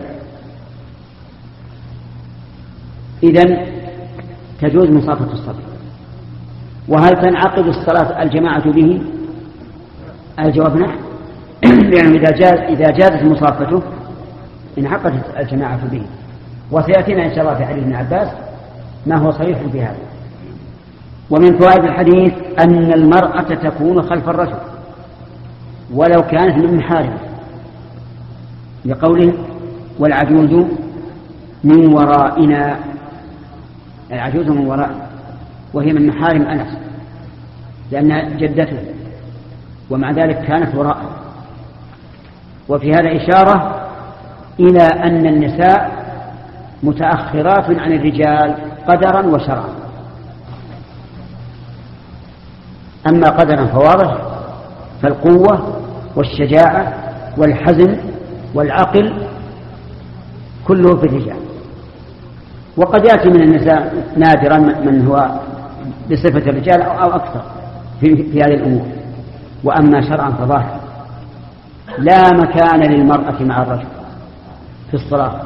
إذن تجوز مصافة الصبي. وهل تنعقد الصلاة الجماعة به؟ الجواب نعم، لأنه إذا جازت مصافته انعقدت الجماعة به. وسيأتينا إن شاء الله في حديث ابن عباس ما هو صريح في هذا. ومن فوائد الحديث أن المرأة تكون خلف الرجل ولو كانت من محارمه، لقوله والعجوز من ورائنا، العجوز من ورائنا، وهي من محارم أنس لأنها جدته، ومع ذلك كانت وراءه. وفي هذا إشارة إلى أن النساء متأخرات عن الرجال قدرا وشرعا. أما قدرا فواضح، فالقوة والشجاعة والحزم والعقل كله في الرجال. وقد يأتي من النساء نادرا من هو بصفة الرجال أو أكثر في هذه الأمور. وأما شرعا فظاهر لا مكان للمرأة مع الرجل في الصلاة.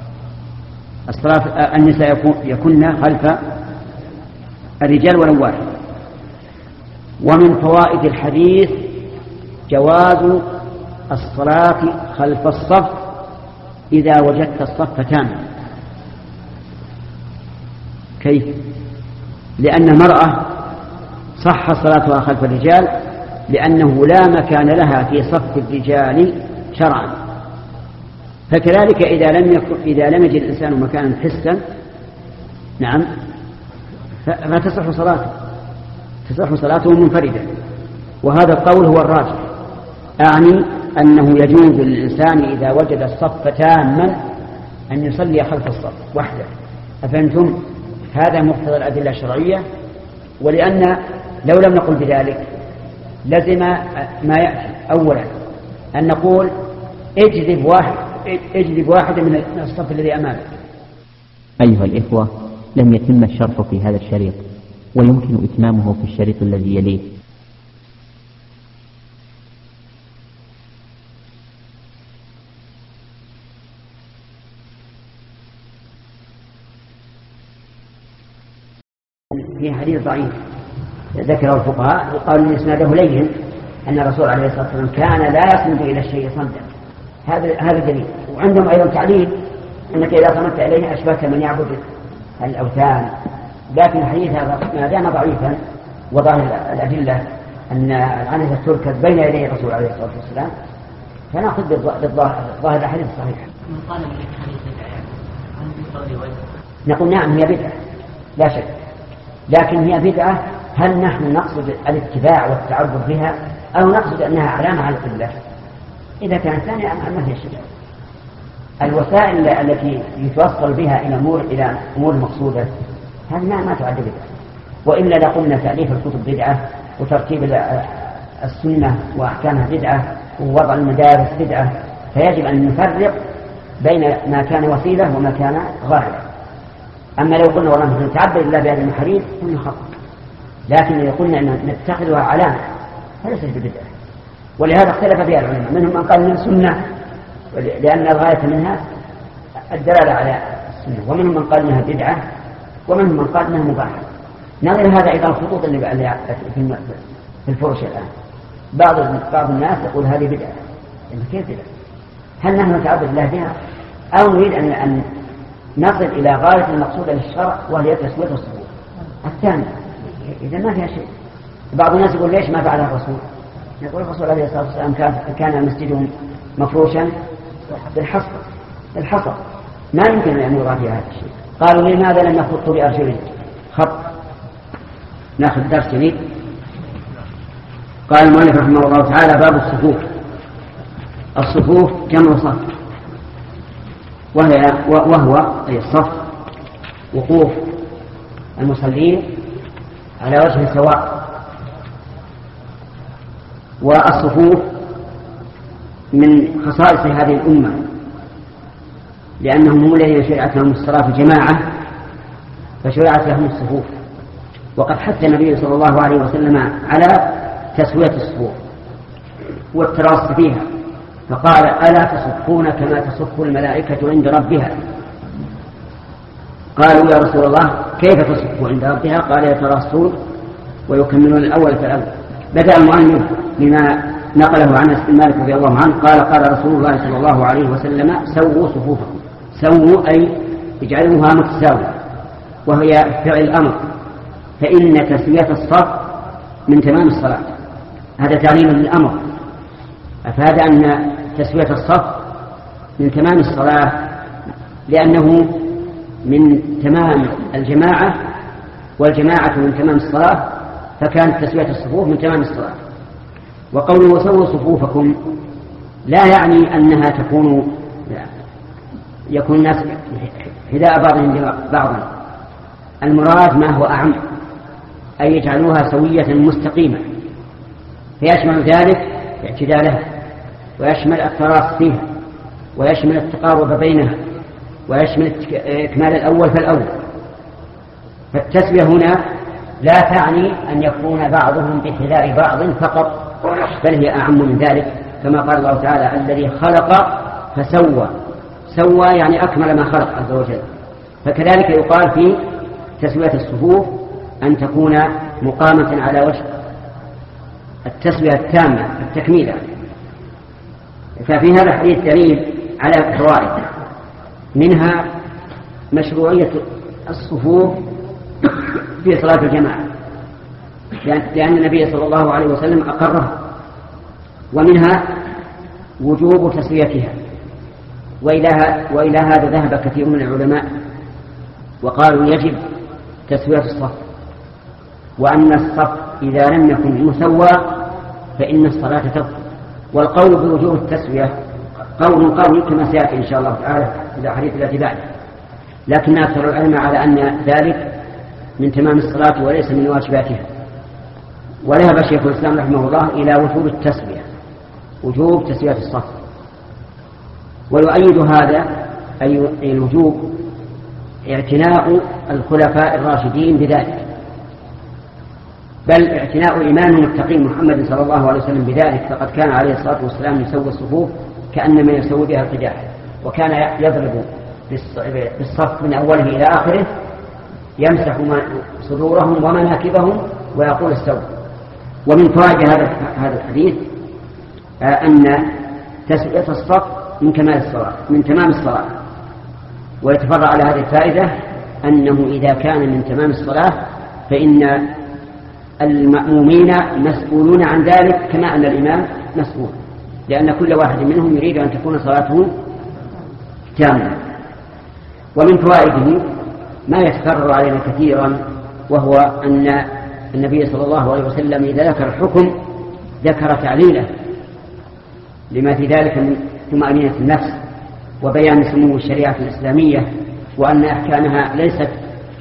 النساء يكن خلف الرجال ولو واحد. ومن فوائد الحديث جواز الصلاة خلف الصف إذا وجدت الصف تاما. كيف؟ لأن المرأة صح صلاتها خلف الرجال لأنه لا مكان لها في صف الرجال شرعا. فكذلك إذا لم يجد الإنسان مكانا حسا نعم فتصح صلاته منفردا. وهذا القول هو الراجح، أعني أنه يجوز للإنسان إذا وجد الصف تاما أن يصلي خلف الصف وحده. أفهمتم؟ هذا مقتضى الأدلة الشرعية. ولأن لو لم نقل بذلك لزم ما يأتي أولا أن نقول اجلب واحد من الصف الذي أمامك. أيها الإخوة، لم يتم الشرح في هذا الشريط ويمكن إتمامه في الشريط الذي يليه. في حديث ضعيف ذكره الفقهاء وقالوا ان اسناده لين ان الرسول عليه الصلاه والسلام كان لا يصمد الى الشيء صمدا. هذا دليل. وعندهم ايضا تعليل انك اذا صمدت اليه اشبهت من يعبد الاوثان. لكن الحديث هذا ما دام ضعيفا وظاهر الادله ان العنزه تركز بين يدي الرسول عليه الصلاه والسلام فناخذ بالظاهر الحديث الصحيح. نقول نعم هي بدعه لا شك، لكن هي بدعة هل نحن نقصد الاتباع والتعبد بها أو نقصد أنها علامة على القبلة؟ إذا كانت ثانية ما فيها شيء. الوسائل التي يتوصل بها إلى أمور مقصودة هذه ما تعد بدعة. وإلا لقلنا تأليف الكتب بدعة وترتيب السنة وأحكامها بدعة ووضع المدارس بدعة. فيجب أن نفرق بين ما كان وسيلة وما كان غاية. أما لو قلنا والله نتعبد الله بهذه المحاريب فإنه خطأ، لكن إذا قلنا أن نتخذها علامة فليست ببدعة. ولهذا اختلف فيها العلماء، منهم من قال إنها سنة لأن الغاية منها الدلالة على السنة، ومنهم من قال إنها بدعة، ومنهم من قال إنها مباحة. نظر هذا أيضا الخطوط اللي في الفرش الآن. بعض الناس يقول هذه بدعة. كيف بدعة؟ هل نحن نتعبد الله بها أو نريد أن نصل إلى غاية المقصودة للشرع وهي تسوية الصفوف؟ الثاني إذا ما فيها شيء. بعض الناس يقول ليش ما فعل الرسول؟ يقول الرسول عليه الصلاة والسلام كان مسجدهم مفروشا بالحصى ما يمكن أن يرى فيها هذا الشيء. قالوا لماذا لم نخط بأرجلهم خط؟ ناخذ درس جديد. قال المؤلف رحمه الله تعالى: باب الصفوف جمع صف، وهو أي الصف وقوف المصلين على وجه سواء. والصفوف من خصائص هذه الأمة لأنهم هم الذين شرعت لهم الصلاة في جماعة فشرعت لهم الصفوف. وقد حث النبي صلى الله عليه وسلم على تسوية الصفوف والتراص فيها، فقال: ألا تصفون كما تصف الملائكة عند ربها؟ قالوا: يا رسول الله كيف تصف عند ربها؟ قال: يتراصون ويكملون الأول فالأول. بدأ المؤلف بما نقله عن أنس بن مالك رضي الله عنه قال: قال رسول الله صلى الله عليه وسلم: سووا صفوفكم. سووا أي اجعلوها متساوية، وهي فعل الأمر، فإن تسوية الصف من تمام الصلاة. هذا تعليم للأمر، أفاد أن تسوية الصف من تمام الصلاة لأنه من تمام الجماعة، والجماعة من تمام الصلاة، فكانت تسوية الصفوف من تمام الصلاة. وقوله سووا صفوفكم لا يعني أنها يكون الناس حذاء بعضهم بعضا. المراد ما هو أعم، أي يجعلوها سوية مستقيمة، فيشمل ذلك اعتدالها، ويشمل التراص فيها، ويشمل التقارب بينها، ويشمل إكمال الأول فالأول. فالتسوية هنا لا تعني أن يكون بعضهم بحذاء بعض فقط، بل هي أعم من ذلك، كما قال الله تعالى الذي خلق فسوى. سوى يعني أكمل ما خلق عز وجل. فكذلك يقال في تسوية الصفوف أن تكون مقامة على وجه التسوية التامة التكميلة. ففي هذا الحديث دليل على فوائد، منها مشروعية الصفوف في صلاة الجماعة، لأن النبي صلى الله عليه وسلم أقرها، ومنها وجوب تسويتها. وإلى هذا ذهب كثير من العلماء وقالوا يجب تسوية الصف، وأن الصف إذا لم يكن مسوى فإن الصلاة تبطل. والقول بوجوب التسوية قول كما سيأتي إن شاء الله تعالى في الأحاديث التي بعده، لكن أكثر العلماء على أن ذلك من تمام الصلاة وليس من واجباتها. وذهب شيخ الإسلام رحمه الله إلى وجوب التسوية، وجوب تسوية الصف. ويؤيد هذا أي الوجوب اعتناء الخلفاء الراشدين بذلك، بل اعتناء إمامهم التقي محمد صلى الله عليه وسلم بذلك، فقد كان عليه الصلاة والسلام يسوي الصفوف كأنما يسوي بها القداح، وكان يضرب بالصف من أوله إلى آخره، يمسح صدورهم ومناكبهم ويقول استووا. ومن فوائد هذا الحديث أن تسوية الصف من تمام الصلاة. ويتفرع على هذه الفائدة أنه إذا كان من تمام الصلاة فإن المأمومين مسؤولون عن ذلك كما أن الإمام مسؤول، لأن كل واحد منهم يريد أن تكون صلاته تامة. ومن فوائده ما يتكرر علينا كثيرا، وهو أن النبي صلى الله عليه وسلم إذا ذكر الحكم ذكر تعليله لما في ذلك من طمأنينة النفس وبيان سمو الشريعة الإسلامية، وأن أحكامها ليست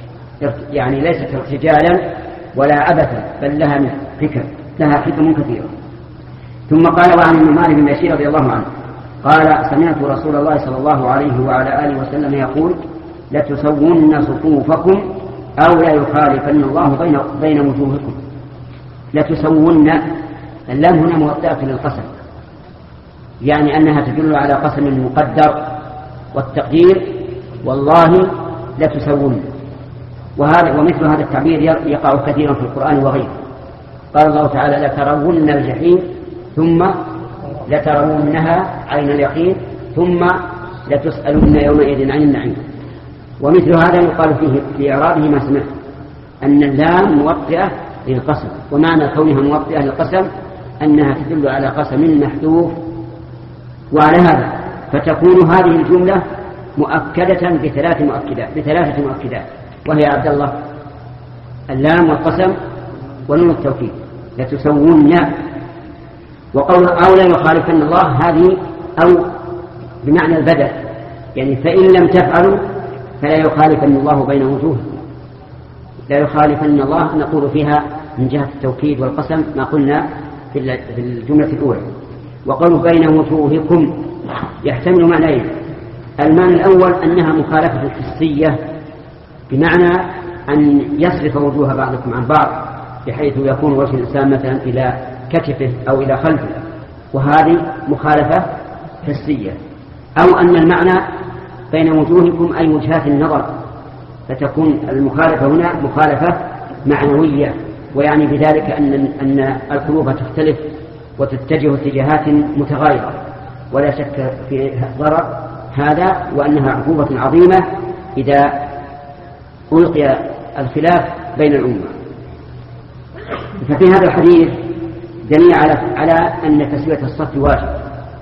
ارتجالا ولا عبثا، بل لها حكم كثيرة. ثم قال: وعن النعمان بن بشير رضي الله عنه قال: سمعت رسول الله صلى الله عليه وعلى آله وسلم يقول: لتسون صفوفكم أو لا يخالفن الله بين وجوهكم. لتسون، اللام هنا موطئة للقسم، يعني أنها تدل على قسم مقدر، والتقدير والله لتسون. ومثل هذا التعبير يقع كثيرا في القرآن وغيره. قال الله تعالى: لترون الجحيم ثم لترونها عين اليقين ثم لتسألن يومئذ عن النعيم. ومثل هذا يقال فيه في إعرابه ما سمعت أن اللام موطئة للقسم، ومعنى كونها موطئة للقسم أنها تدل على قسم محذوف. وعلى هذا فتكون هذه الجملة مؤكدة بثلاثة مؤكدات، وهي عبد الله اللام والقسم ونون التوكيد، لتسوون. وقول أو لا يخالفن الله هذه أو بمعنى البدل، يعني فإن لم تفعلوا فلا يخالفن الله بين وجوهكم. لا يخالفن الله نقول فيها من جهة التوكيد والقسم ما قلنا في الجملة الأولى. وقالوا بين وجوهكم يحتمل معنيين: المعنى الأول أنها مخالفة حسية، بمعنى أن يصرف وجوه بعضكم عن بعض بحيث يكون وجه الإنسان مثلا إلى كتفه أو إلى خلفه، وهذه مخالفة حسية. أو أن المعنى بين وجوهكم أي وجهات النظر، فتكون المخالفة هنا مخالفة معنوية، ويعني بذلك أن القلوب تختلف وتتجه اتجاهات متغايرة، ولا شك في ضرر هذا، وأنها عقوبة عظيمة إذا ألقي الخلاف بين الأمة. ففي هذا الحديث دليل على أن تسوية الصف واجب.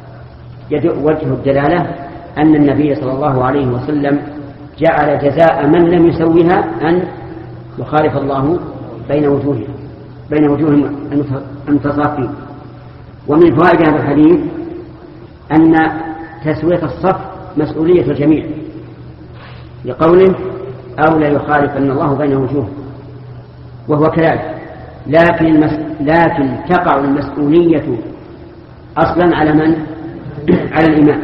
وجه الدلالة أن النبي صلى الله عليه وسلم جعل جزاء من لم يسويها أن يخالف الله بين وجوه المتصافين. ومن فوائد هذا الحديث أن تسوية الصف مسؤولية الجميع، لقوله أو لا يخالفن الله بين وجوه، وهو كذلك. لكن تقع المسؤولية أصلا على من؟ على الإمام.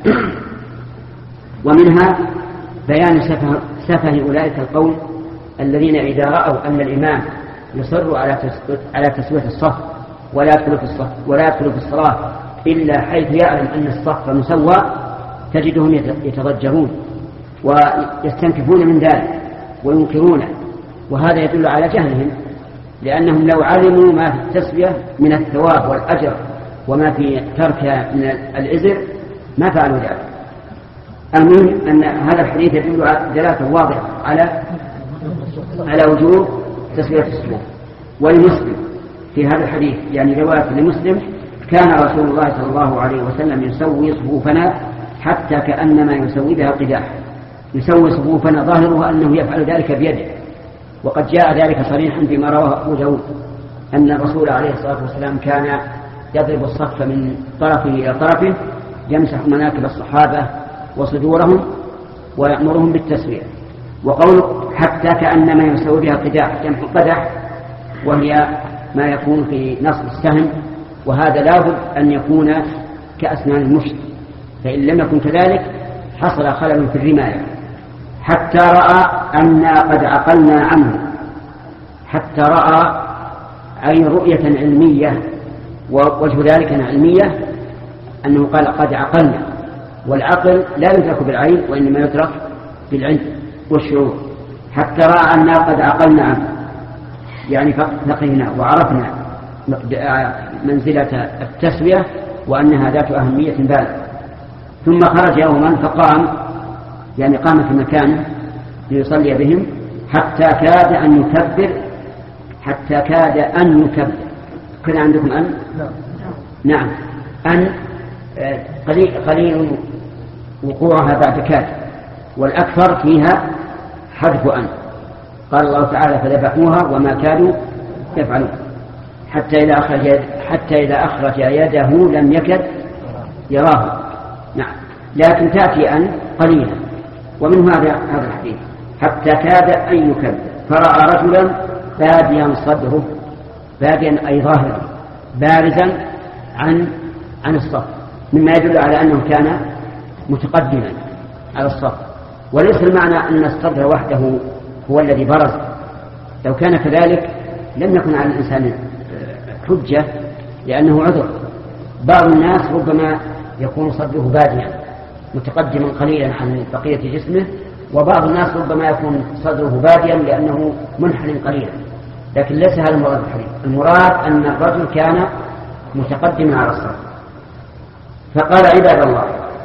ومنها بيان سفه أولئك القوم الذين إذا رأوا أن الإمام يصر على تسوية الصف ولا يدخل في الصلاة إلا حيث يعلم أن الصف مسوى، تجدهم يتضجرون ويستنكفون من ذلك وينكرونه، وهذا يدل على جهلهم، لأنهم لو علموا ما في التسوية من الثواب والأجر وما في تركها من الإزر ما فعلوا ذلك. المهم أن هذا الحديث يدل دلالة واضحة على وجوب تسوية الصفوف. ولمسلم في هذا الحديث يعني رواية لمسلم كان رسول الله صلى الله عليه وسلم يسوي صفوفنا حتى كأنما يسوي بها القداح. يسوي صفوفنا ظاهرها أنه يفعل ذلك بيده، وقد جاء ذلك صريحا فيما رواه أبو داود أن الرسول عليه الصلاة والسلام كان يضرب الصف من طرفه إلى طرفه، يمسح مناكب الصحابة وصدورهم ويأمرهم بالتسوية. وقول حتى كأنما يسوي بها القداح، جمع قدح وهي ما يكون في نصب السهم، وهذا لابد أن يكون كأسنان المشط، فإن لم يكن كذلك حصل خلل في الرماية. حتى رأى أنا قد عقلنا عنه، حتى رأى أي رؤية علمية، ووجه ذلك علمية أنه قال قد عقلنا، والعقل لا يدرك بالعين وإنما يدرك بالعلم والشعور. حتى رأى أنا قد عقلنا عنه يعني فقهنا وعرفنا منزلة التسوية وأنها ذات أهمية بالغة. ثم خرج يوما فقام، يعني قام في مكانه ليصلي بهم حتى كاد أن يكبر. كان عندكم أن؟ نعم، أن قليل وقوعها بعد كاد، والأكثر فيها حذف أن. قال الله تعالى فذبحوها وما كادوا يفعلون حتى إذا أخرج يده لم يكد يراها. نعم، لكن تأتي أن قليلا. ومن هذا الحديث حتى كاد أن يكبر فرأى رجلا باديا صدره، باديا أي ظاهرا بارزا عن الصف، مما يدل على أنه كان متقدما على الصف. وليس المعنى أن الصدر وحده هو الذي برز، لو كان كذلك لم يكن على الإنسان حجة لأنه عذر. بعض الناس ربما يكون صدره باديا متقدما قليلا عن بقية جسمه، وبعض الناس ربما يكون صدره باديا لأنه منحن قليلا، لكن ليس هذا المراد الحديث. المراد أن الرجل كان متقدما على الصف. فقال عباد الله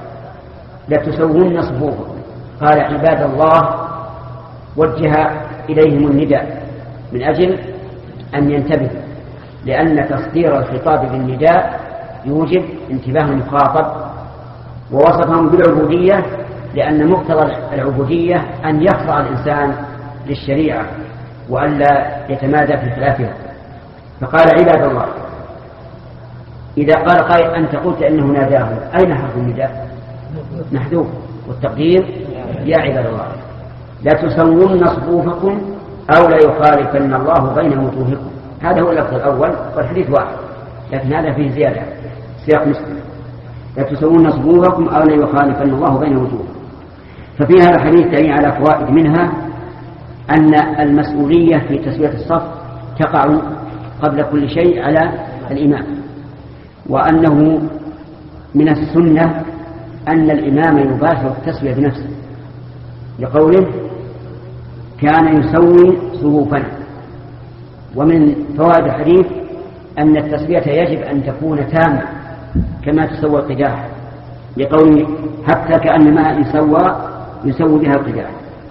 لتسوون صفوفكم. قال عباد الله وجه إليهم النداء من أجل أن ينتبهوا، لأن تصدير الخطاب بالنداء يوجب انتباه المخاطب. ووصفهم بالعبودية لأن مقتضى العبودية أن يخضع الإنسان للشريعة وألا يتمادى في خلافها. فقال عباد الله. إذا قال قائل أنت قلت أنه ناداه، أين حرف النداء؟ محذوف، والتقدير يا عباد الله لا تسوون صفوفكم أو لا يخالفن الله بين وجوهكم. هذا هو اللفظ الأول والحديث واحد، لكن هذا فيه زيادة سياق مسلم. لا تسوون صفوفكم أو لا يخالفن الله بين وجوهكم. ففي هذا الحديث دليل على فوائد، منها أن المسؤولية في تسوية الصف تقع قبل كل شيء على الإمام، وأنه من السنة أن الإمام يباشر التسوية بنفسه، لقوله كان يسوي صفوفنا. ومن فوائد الحديث أن التسوية يجب أن تكون تامة كما تسوى القداح، لقوله حتى كأنما يسوي بها القداح.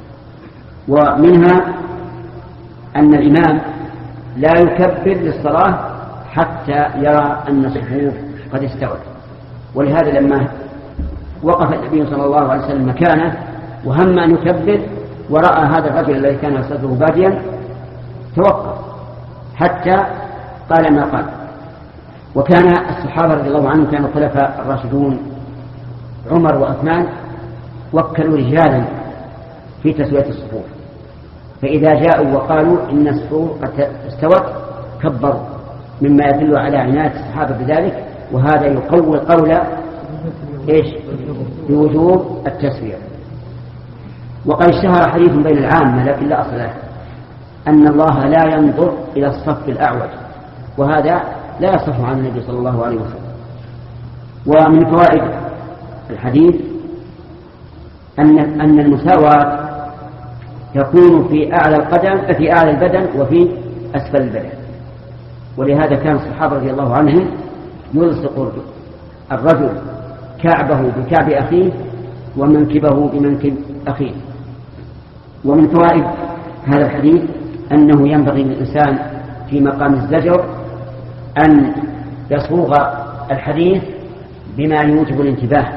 ومنها أن الإمام لا يكبر للصلاة حتى يرى أن الصفوف قد استوت. ولهذا لما وقف النبي صلى الله عليه وسلم مكانه وهم أن يكبر ورأى هذا الرجل الذي كان صدره باديا توقف حتى قال ما قال. وكان الصحابة رضي الله عنهم كانوا الخلفاء الراشدون عمر وعثمان وكلوا رجالا في تسوية الصفوف. فإذا جاءوا وقالوا إن الصفوف قد استوت كبروا، مما يدل على عناية الصحابة بذلك، وهذا يقوي قول بوجوب التسوية. وقد اشتهر حديث بين العامة لكن لا أصل له، أن الله لا ينظر إلى الصف الأعوج، وهذا لا يصح عن النبي صلى الله عليه وسلم. ومن فوائد الحديث أن المساواة تكون في أعلى البدن وفي أسفل البدن، ولهذا كان الصحابة رضي الله عنهم يلصق الرجل كعبه بكعب أخيه ومنكبه بمنكب أخيه. ومن فوائد هذا الحديث أنه ينبغي للإنسان في مقام الزجر أن يصوغ الحديث بما يوجب الانتباه،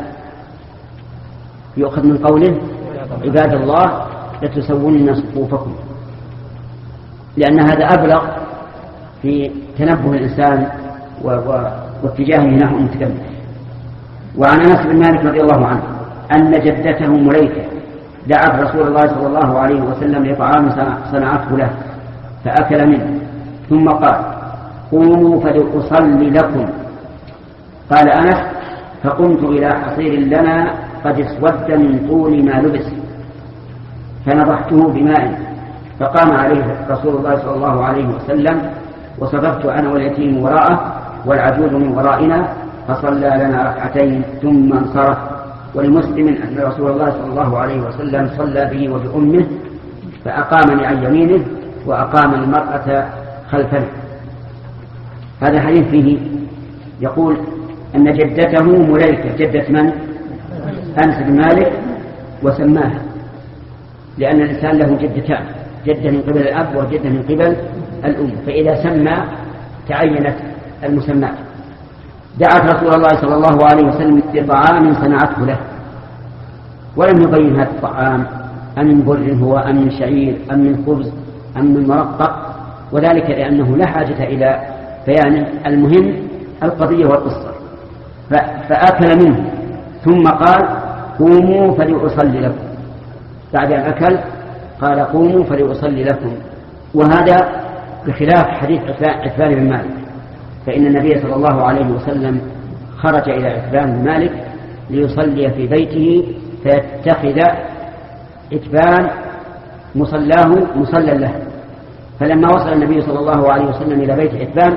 يؤخذ من قوله عباد الله لتسون صفوفكم، لأن هذا أبلغ في تنبه الإنسان واتجاهه نحو المتكبر. وعن أنس بن مالك رضي الله عنه أن جدته مليكة دعت رسول الله صلى الله عليه وسلم لطعام صنعته له فأكل منه، ثم قال قوموا فلأصلي لكم. قال أنس فقمت إلى حصير لنا قد اسود من طول ما لبس فنضحته بماء، فقام عليه رسول الله صلى الله عليه وسلم وصففت أنا واليتيم وراءه والعجوز من ورائنا فصلى لنا ركعتين ثم انصرف. ولمسلم أن رسول الله صلى الله عليه وسلم صلى به وبأمه فأقامني عن يمينه وأقام المرأة خلفه. هذا الحديث فيه يقول أن جدته مليكة، جدة من؟ أنس بن مالك، وسماها لأن الإنسان له جدتان، جدة من قبل الأب وجدة من قبل الأم، فإذا سمى تعينت المسمى. دعت رسول الله صلى الله عليه وسلم بطعام صنعته له، ولم يبين هذا الطعام أم من بر هو أم من شعير أم من خبز أم من مرقق، وذلك لأنه لا حاجة إلى بيانه، المهم القضية والقصة. فأكل منه ثم قال قوموا فلأصلي لكم. بعد أن أكل قال قوموا فلأصلي لكم، وهذا بخلاف حديث عتبان بن مالك، فإن النبي صلى الله عليه وسلم خرج إلى عتبان بن مالك ليصلي في بيته فيتخذ عتبان مصلاه مصلى له، فلما وصل النبي صلى الله عليه وسلم إلى بيت عتبان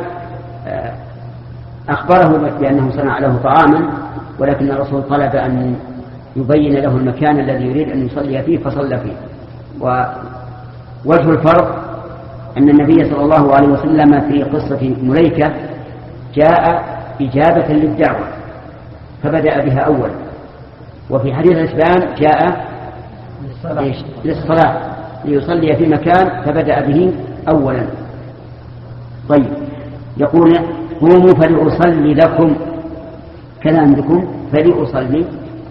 أخبره بأنه صنع له طعاما، ولكن الرسول طلب أن يبين له المكان الذي يريد أن يصلي فيه فصلى فيه. ووجه الفرق أن النبي صلى الله عليه وسلم في قصة مليكة جاء إجابة للدعوة فبدأ بها أولا، وفي حديث عتبان جاء للصلاة ليصلي في مكان فبدأ به أولا. طيب، يقول قوموا فلأصلي لكم، كذا عندكم فلأصلي،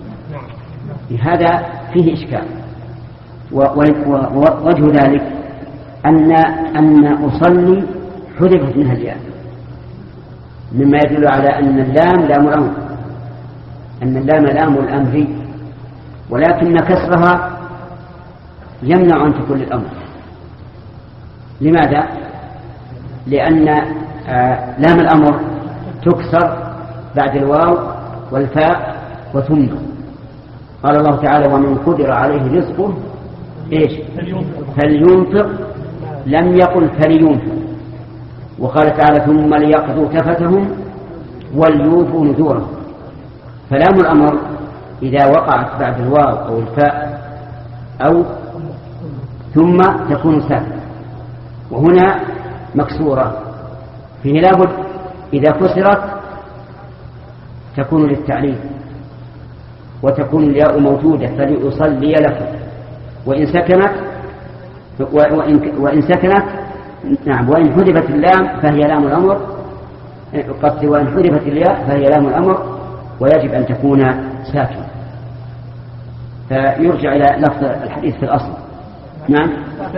هذا فيه إشكال. ووجه ذلك أن أصلي حذفت منها الياء، مما يدل على أن اللام لام الأمر، أن اللام لام الأمر، ولكن كسرها يمنع أن تكون الأمر. لماذا؟ لأن لام الأمر تكسر بعد الواو والفاء وثم. قال الله تعالى ومن قدر عليه رزقه فلينفق، لم يقل فلينفق. وقال تعالى ثم ليقضوا تفتهم وليوفوا نذورهم. فلام الأمر إذا وقعت بعد الواو أو الفاء أو ثم تكون ساكنة، وهنا مكسورة، فيه لابد إذا كسرت تكون للتعليل وتكون الياء موجودة فليصلي لكم، وإن سكنت نعم، وإن حذفت اللام فهي لام الأمر، قصدي وإن حذفت الياء فهي لام الأمر ويجب أن تكون ساكنة. فيرجع إلى لفظ الحديث في الأصل. نعم،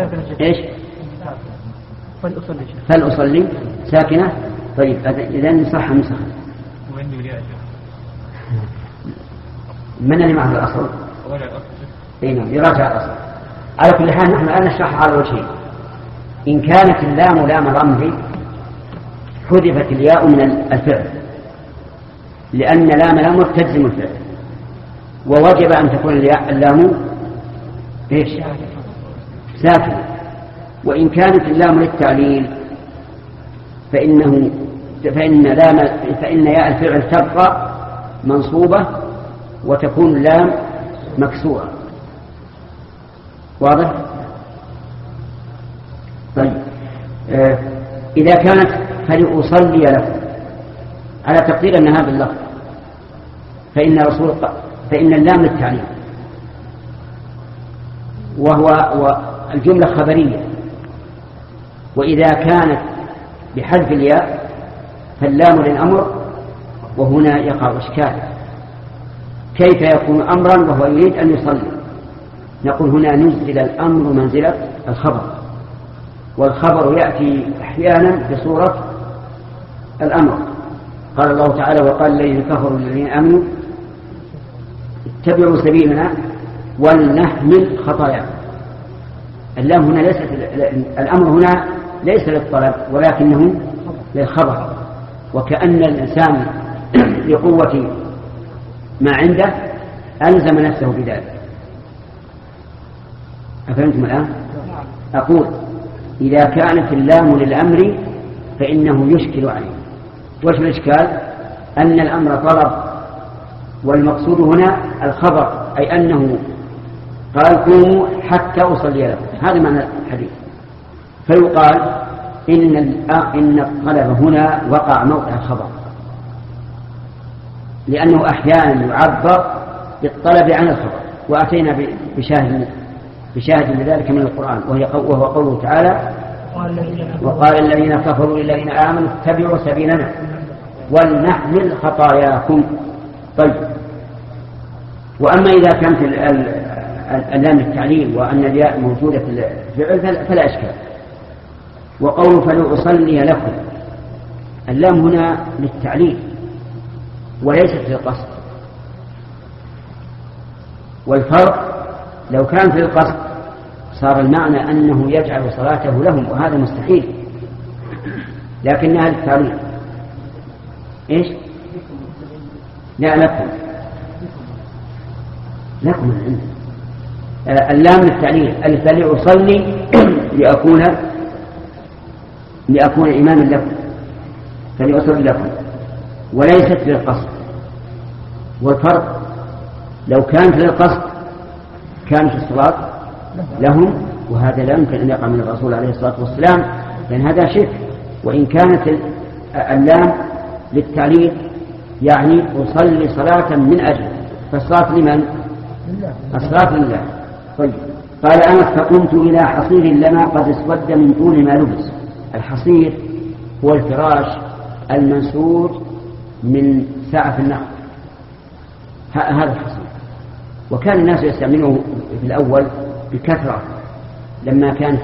فلأصلي ساكنة. طيب، إذن صح نسخ. من اللي معه الأصل؟ نعم، يراجع الأصل. على كل حال نحن الآن نشرح على وجهين. إن كانت اللام لام الأمر حذفت الياء من الفعل، لأن لام الأمر تجزم الفعل، ووجب أن تكون اللام إيش؟ ساكنة. وإن كانت اللام للتعليل فإن ياء الفعل تبقى منصوبة وتكون اللام مكسورة. واضح؟ طيب إذا كانت فلأصلي لكم على تقدير أن هذا اللفظ فإن اللام للتعليل وهو الجملة خبرية، وإذا كانت بحذف الياء فاللام للأمر، وهنا يقع إشكال، كيف يكون أمرا وهو يريد أن يصلي؟ نقول هنا نزل الأمر منزلة الخبر، والخبر يأتي أحيانا بصورة الأمر. قال الله تعالى: وقال الذين كفروا للذين آمنوا اتبعوا سبيلنا ولنحمل خطاياكم. اللام هنا ليست الأمر هنا ليس للطلب ولكنه للخبر، وكأن الإنسان لقوة ما عنده ألزم نفسه بذلك. أفهمتم الآن؟ أقول إذا كانت اللام للأمر فإنه يشكل عليه. وش الإشكال؟ أن الأمر طلب والمقصود هنا الخبر، أي أنه قال قوموا حتى أصلي لكم، هذا معنى الحديث. فيقال إن الطلب هنا وقع موقع الخبر، لأنه أحيانا يعبر بالطلب عن الخبر، وأتينا بشاهد لذلك من القرآن، وهو قوله تعالى: وقال الذين كفروا للذين آمنوا اتبعوا سبيلنا ولنحمل خطاياكم. طيب، وأما إذا كانت اللام التعليل وأن الياء موجودة في الفعل فلا إشكال. وقول فلأصلي لكم، اللام هنا للتعليل وليست للقصد، والفرق لو كان في القصد صار المعنى أنه يجعل صلاته لهم، وهذا مستحيل، لكنها للتعليل. إيش؟ لا، لكم اللام للتعليل. فلأصلي لأكون إماما لكم، فلأصلي لكم، وليست للقصد. والفرق لو كانت للقصد كانت الصلاة لهم، وهذا لا يمكن أن يقع من الرسول عليه الصلاة والسلام، لأن هذا شرك. وإن كانت اللام للتعليل يعني أصلي صلاة من أجل، فالصلاة لمن؟ الصلاة لله. طيب، قال أنس: فقمت إلى حصير لنا قد اسود من طول ما لبس. الحصير هو الفراش المنسوج من سعف النخل، هذا الحصير. وكان الناس يستعملوه في الأول بكثرة، لما كانت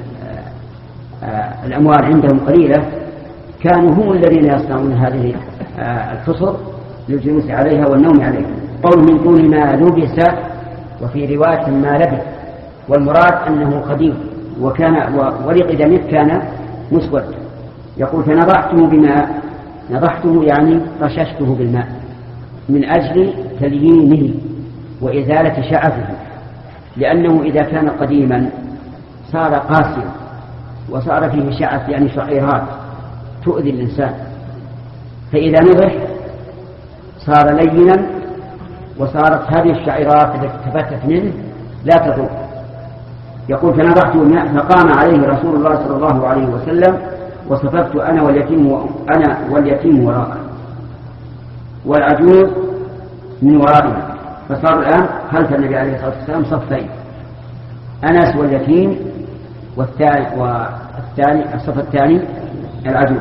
الأموال عندهم قليلة كانوا هم الذين يصنعون هذه الحصر للجلوس عليها والنوم عليها. قول من طول ما لبس، وفي رواية ما لبس، والمراد أنه قديم ولقدمه كان مسود. يقول: فنضحته بماء، نضحته يعني رششته بالماء من أجل تليينه وإزالة شعفه، لأنه إذا كان قديما صار قاسيا وصار فيه شعف يعني شعيرات تؤذي الإنسان، فإذا نضح صار لينا وصارت هذه الشعيرات التي تفتت منه لا تضر. يقول: فنضحته الماء فقام عليه رسول الله صلى الله عليه وسلم وصففت أنا واليتيم وراءه والعجوز من ورائنا، فصار الآن خلف النبي عليه الصلاة والسلام صفين: أنس واليتيم، والثاني الصف الثاني العجوز.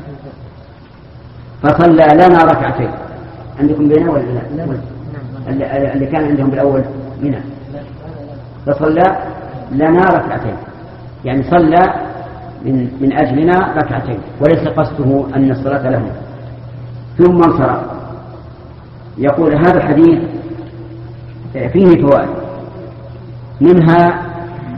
فصلى لنا ركعتين. عندكم بينه ولا لا؟ اللي كان عندهم بالأول منها. فصلى لنا ركعتين، يعني صلى من أجلنا ركعتين، وليس قصده أن الصلاة لهم. ثم انصرف. يقول: هذا الحديث فيه فوائد، منها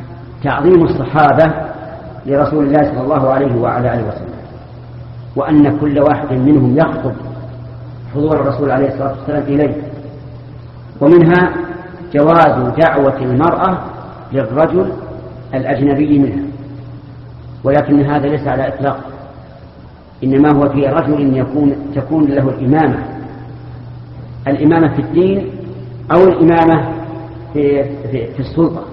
تعظيم الصحابة لرسول الله صلى الله عليه وعلى آله وسلم، وأن كل واحد منهم يخطب حضور الرسول عليه الصلاة والسلام إليه. ومنها جواز دعوة المرأة للرجل الأجنبي منها، ولكن هذا ليس على إطلاق، إنما هو في رجل تكون له الإمامة في الدين أو الإمامة في السلطة،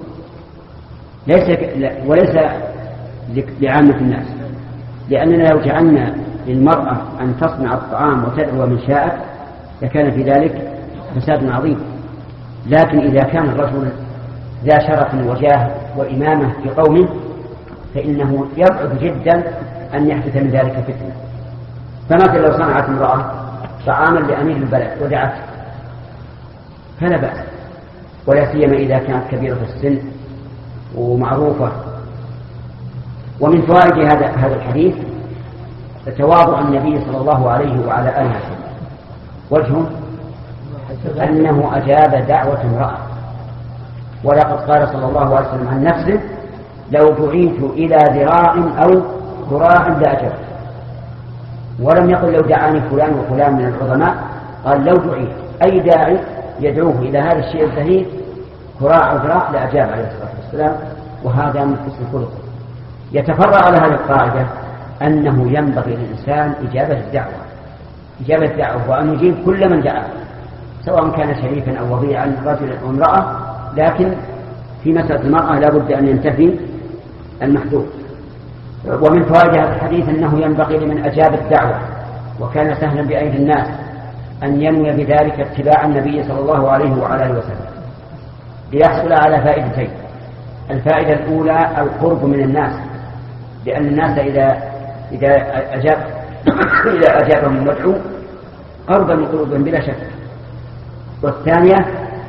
وليس لعامة الناس، لأننا لو جعلنا للمرأة أن تصنع الطعام وتدعو من شاءت لكان في ذلك فساد عظيم. لكن إذا كان الرجل ذا شرف وجاه وإمامة في قومه فإنه يبعد جدا أن يحدث من ذلك فتنة. فمثلا لو صنعت امرأة طعاما لأمير البلد ودعته فلا بأس، ولا سيما إذا كانت كبيرة في السن ومعروفة. ومن فوائد هذا الحديث تواضع النبي صلى الله عليه وعلى آله وسلم، وجهه أنه أجاب دعوة امرأة، ولقد قال صلى الله عليه وسلم عن نفسه لو دعيت إلى ذراع أو ذراع لأجبت، ولم يقل لو دعاني فلان وفلان من العظماء، قال لو دعيت أي داعي يدعوه إلى هذا الشيء الزهيد ذراع أو ذراع لأجاب عليه الصلاة والسلام. وهذا من حسن الخلق. يتفرع على هذه القاعدة أنه ينبغي للإنسان إجابة الدعوة وأن يجيب كل من دعاه، سواء كان شريفا أو وضيعا رجلا أو امرأة، لكن في مسألة المرأة لا بد أن ينتفي المحدود. ومن فوائد هذا الحديث أنه ينبغي لمن أجاب الدعوة وكان سهلا بأيدي الناس أن ينوي بذلك اتباع النبي صلى الله عليه وعلى آله وسلم، ليحصل على فائدتين. الفائدة الأولى القرب من الناس، لأن الناس إذا أجابهم المدعو قربا من قلوبهم بلا شك. والثانية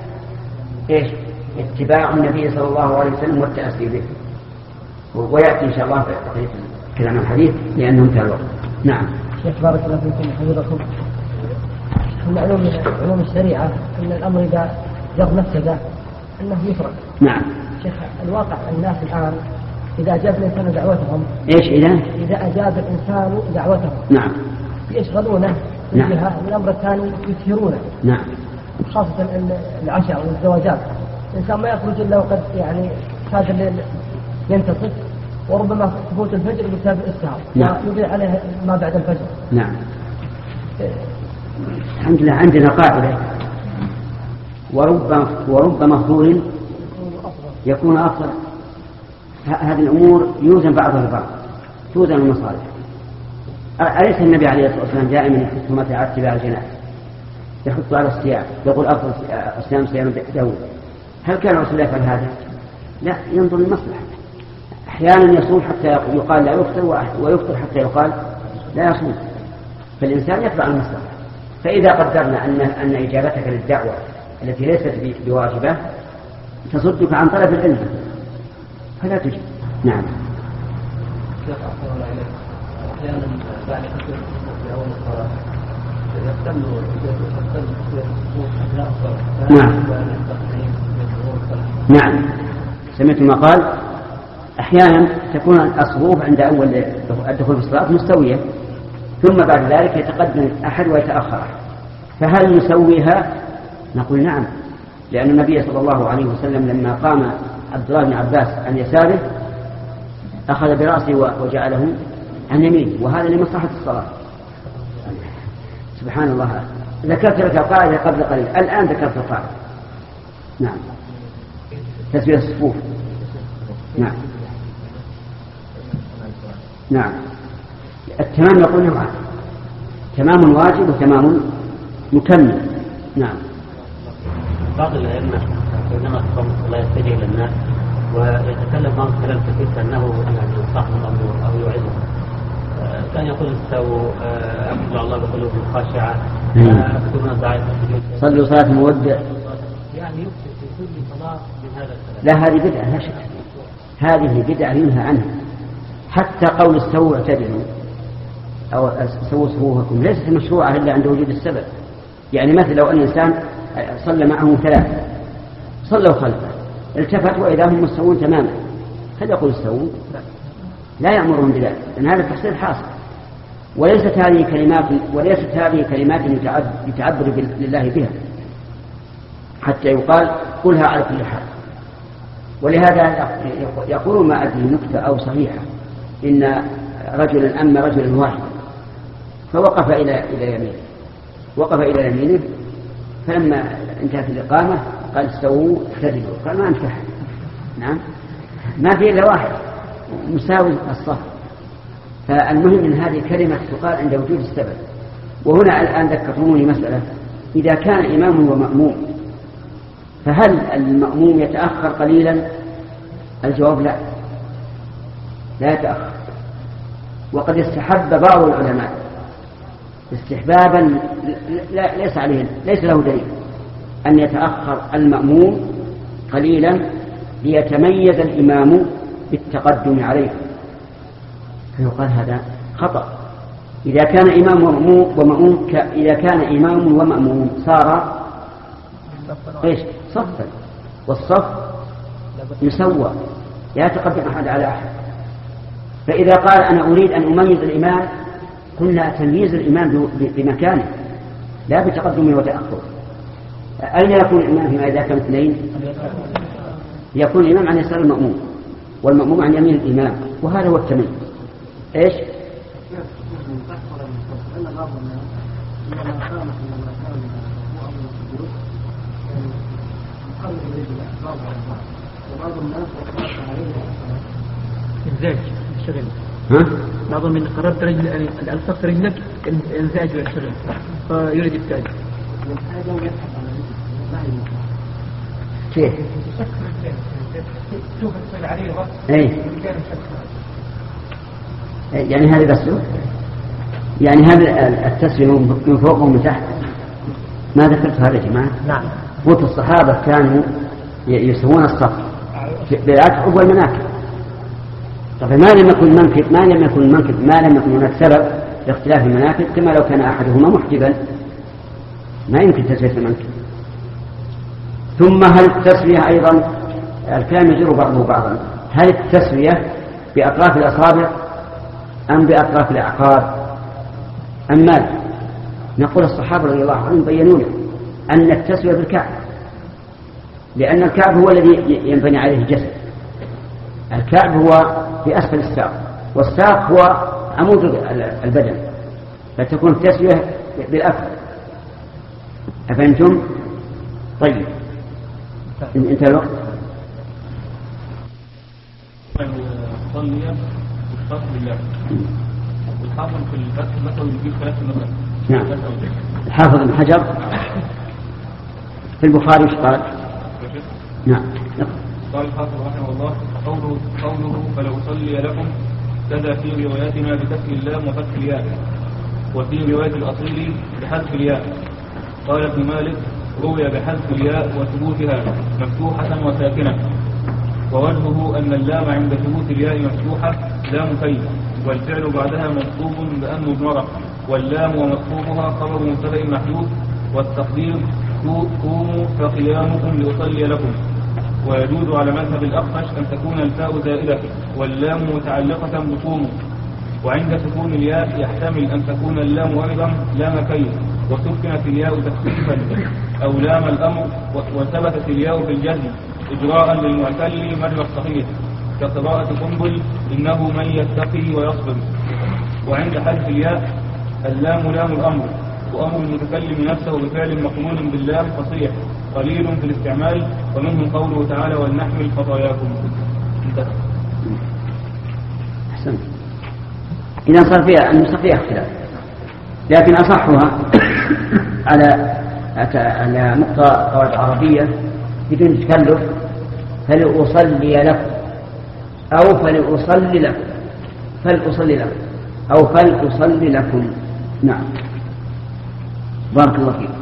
اتباع النبي صلى الله عليه وسلم والتأسي به. ويأتي إن شاء الله في بقية كلام الحديث لأنه انتهى الوقت. نعم. شيخ بارك الله فيكم حفظكم. من علوم الشريعة أن الأمر إذا جر نفسه أنه يفرق. نعم. شيخ الواقع الناس الآن إذا أجاب الإنسان دعوتهم إذا أجاب الإنسان دعوتهم نعم يشغلونه من جهة، والأمر الثاني يثيرونه. نعم. خاصة العشاء والزواجات، الإنسان ما يخرج إلا وقد كاد الليل ينتصف، وربما تفوت الفجر بسبب السهر ويضيع عليه ما بعد الفجر. نعم. الحمد لله عندنا قاعدة ورب مفضول يكون أفضل. هذه الأمور يوزن بعضها ببعض، توزن المصالح. أليس النبي عليه الصلاة والسلام دائما يحث مثل على اتباع الجنائز، يحث على الصيام، يقول أفضل الصيام صيام داود. هل كان رسول الله يفعل هذا؟ لا، ينظر للمصلحة. أحيانا يصوم حتى يقال لا يفطر، ويفطر حتى يقال لا يصوم. فالإنسان يتبع المصلحة. فإذا قدرنا أن إجابتك للدعوة التي ليست بواجبة تصدك عن طلب العلم فلا تجب. نعم. أحيانا بعد كثير في أول الصلاة نعم. سمعت ما قال أحيانا تكون الصفوف عند أول الدخول في الصلاة مستوية، ثم بعد ذلك يتقدم أحد ويتأخر، فهل نسويها؟ نقول نعم، لأن النبي صلى الله عليه وسلم لما قام عبد الله بن عباس عن يساره أخذ برأسه وجعله عن يمينه، وهذا لمصلحة الصلاة. سبحان الله. ذكرت لك القاعدة قبل قليل، الآن ذكرت القاعدة. نعم. تسوية الصفوف. نعم. نعم. التمام يقول نوعان، تمام واجب وتمام مكمل. نعم. بعض الأئمة حينما تقوم الصلاة يتجه إلى الناس ويتكلم معهم كلام كثير كأنه ينصحهم أو يوعظهم، كان يقول استووا أكبر الله بقلوب خاشعة أكتبنا الدعاء صلوا صلاة مودع، يعني يكتب في كل صلاة من هذا الكلام. لا، هذه بدعة لا شك، هذه بدعة ينهى عنها. حتى قول استووا اعتدلوا أو سووا صفوفكم ليست مشروعة إلا عند وجود السبب. يعني مثل لو أن إنسان صلى معهم ثلاثة صلوا خلفه، التفت وإذا هم مستوون تماما، هل يقول استووا؟ لا يأمرهم بذلك، لأن هذا التحصيل حاصل. وليست هذه كلمات يتعبد لله بها حتى يقال قلها على كل حال. ولهذا يقول ما أدري نكتة أو صحيحة إن رجلا أما رجلا واحدا فوقف إلى يمينه فلما انتهت الإقامة قال استووا اعتدلوا، قال ما انتهى. نعم، ما في إلا واحد مساوي الصف. فالمهم من هذه كلمة تقال عند وجود السبب. وهنا الآن ذكرتموني مسألة، إذا كان إمام ومأموم فهل المأموم يتأخر قليلا؟ الجواب لا يتأخر. وقد استحب بعض العلماء استحبابا ليس له دليل أن يتأخر المأموم قليلا ليتميز الإمام بالتقدم عليه، فيقال هذا خطأ. إذا كان إمام ومأموم إذا كان إمام ومأموم صار صفا، والصف يسوى لا يتقدم أحد على أحد. فإذا قال أنا أريد أن أميز الإمام قلنا تمييز الإمام بمكانه لا بتقدمه وتأخره. أين يكون الإمام فيما إذا كان اثنين؟ يكون الإمام عن يسار المأموم والمأموم عن يمين الإمام، وهذا هو التمييز. إيش؟ انزاج الشغل. بعض من قربت رجل الفقر رجلك انزاج الشغل فيريد التاج. كيف؟ يعني هذا بس يعني هذا التسوية من فوق ومن تحت ما ذكرت هذا يا جماعة؟ نعم. قلت الصحابة كانوا يسوون الصف بالعكس والمناكب. طيب ما لم يكن هناك سبب لاختلاف المناكب، كما لو كان أحدهما محجبا ما يمكن تسوية المنكب. ثم هل التسوية أيضا الكلام يجر بعضه بعضا، هل التسوية بأطراف الأصابع أم بأطراف الأعقاب أم ماذا؟ نقول الصحابة رضي الله عنهم بينونا أن التسوية بالكعب، لأن الكعب هو الذي ينبني عليه الجسد. الكعب هو في أسفل الساق، والساق هو عمود البدن، فتكون التسوية بالأكل. أفهمتم؟ طيب انتهى الوقت. صلي بالخاص بالله والحافظ في الفتح مثلا يجيب 3 مثلا. نعم. الحافظ ابن حجر في البخاري ايش قال؟ نعم. قال الحافظ رحمه الله قوله فلأصلي لكم كذا في رواياتنا بكسر اللام وفتح الياء، وفي رواية الأصيل بحذف الياء. قال ابن مالك روي بحذف الياء وثبوتها مفتوحة وساكنة، ووجهه أن اللام عند ثبوت الياء مفتوحة لام كي، والفعل بعدها منصوب بأن مضمرة، واللام ومصحوبها خبر مبتدأ محذوف، والتقدير قوموا فقيامكم لأصلي لكم. ويجوز على مذهب الأخفش أن تكون الفاء زائدة واللام متعلقة بقوموا، وعند سكون الياء يحتمل أن تكون اللام أيضا لام كي وسكنت الياء تخفيفا أو لام الأمر، وثبتت الياء في الجزم إجراء للمعتل مجرى الصحيح كقراءة قنبل إنه من يتقي ويصبر. وعند حذف الياء اللام لام الأمر، وأمر المتكلم نفسه بفعل مقرون باللام فصيح قليل في الاستعمال، ومنه قوله تعالى ولنحمل خطاياكم. أحسن. إذا صار فيها اختلاف، لكن أصحها على نقطة قواعد عربية بدون تكلف فلأصلي لكم أو فلأصلي لكم، فلأصلي لكم أو فلأصلي لكم. نعم. بارك الله فيك.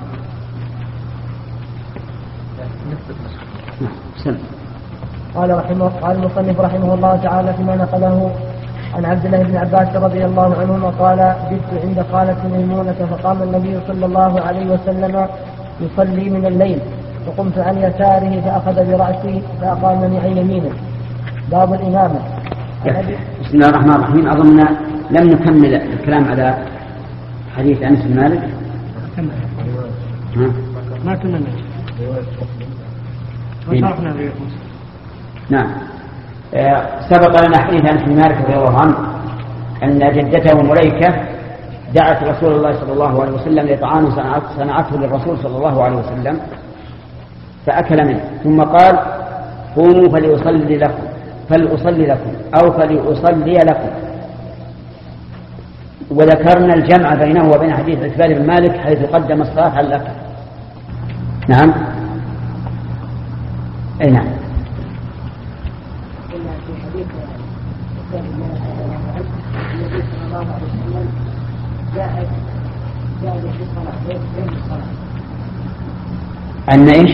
قال المصنف رحمه الله تعالى فيما نقله عن عبد الله بن عباس رضي الله عنهما قال بت عند خالة ميمونة فقام النبي صلى الله عليه وسلم يصلي من الليل، فقمت عن يساره فأخذ برأسي فأقامني عن يمينه، باب الإمامة. بسم الله الرحمن الرحيم. أظن لم نكمل الكلام على حديث أنس بن مالك. ما كملنا. نعم. سبق لنا حديث أنس بن مالك رضي الله عنه أن جدته مليكة دعت رسول الله صلى الله عليه وسلم لطعام صنعته للرسول صلى الله عليه وسلم فأكل منه، ثم قال: قوموا فلأصلي لكم أو فلأصلي لكم. وذكرنا الجمع بينه وبين حديث عتبان بن مالك حيث قدم الصلاة على الأكل. نعم. أي نعم. أن إيش؟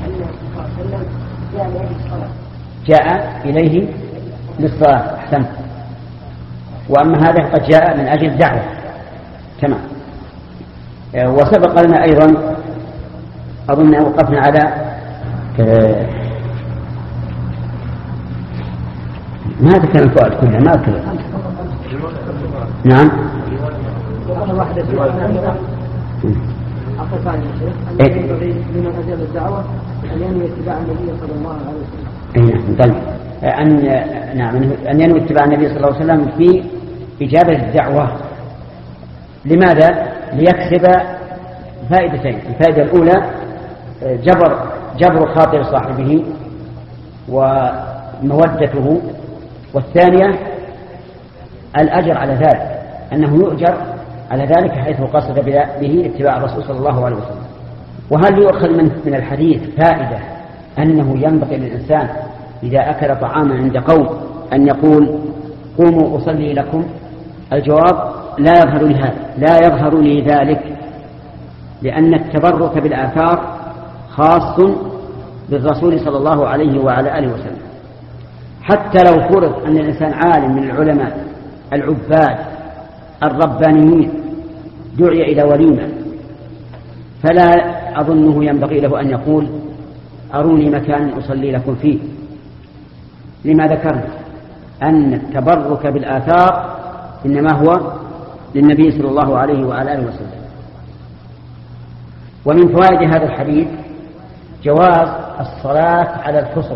جاء إليه للصلاة. أحسنت. وأما هذا قد جاء من أجل الدعوة. تمام. وسبق لنا أيضا أظن وقفنا على ما ذكر الفوائد كلها ما ذكر. نعم. لمن أجاب الدعوة أن ينوي اتباع النبي صلى الله عليه وسلم. طيب. أن ينوي اتباع النبي صلى الله عليه وسلم في إجابة الدعوة. لماذا؟ ليكسب فائدتين. الفائدة الأولى جبر خاطر صاحبه ومودته، والثانية الأجر على ذلك، أنه يؤجر على ذلك حيث قصد به اتباع الرسول صلى الله عليه وسلم. وهل يؤخذ من الحديث فائدة أنه ينبغي للإنسان إذا أكل طعاما عند قوم أن يقول: قوموا أصلي لكم؟ الجواب: لا يظهر لي ذلك، لأن التبرك بالآثار خاص بالرسول صلى الله عليه وعلى آله وسلم. حتى لو فرض أن الإنسان عالم من العلماء العباد الربانيين دعي إلى وليمة، فلا أظنه ينبغي له أن يقول: أروني مكان أصلي لكم فيه. لما ذكرنا أن التبرك بالآثار إنما هو للنبي صلى الله عليه وعلى آله وسلم. ومن فوائد هذا الحديث جواز الصلاة على الفصل.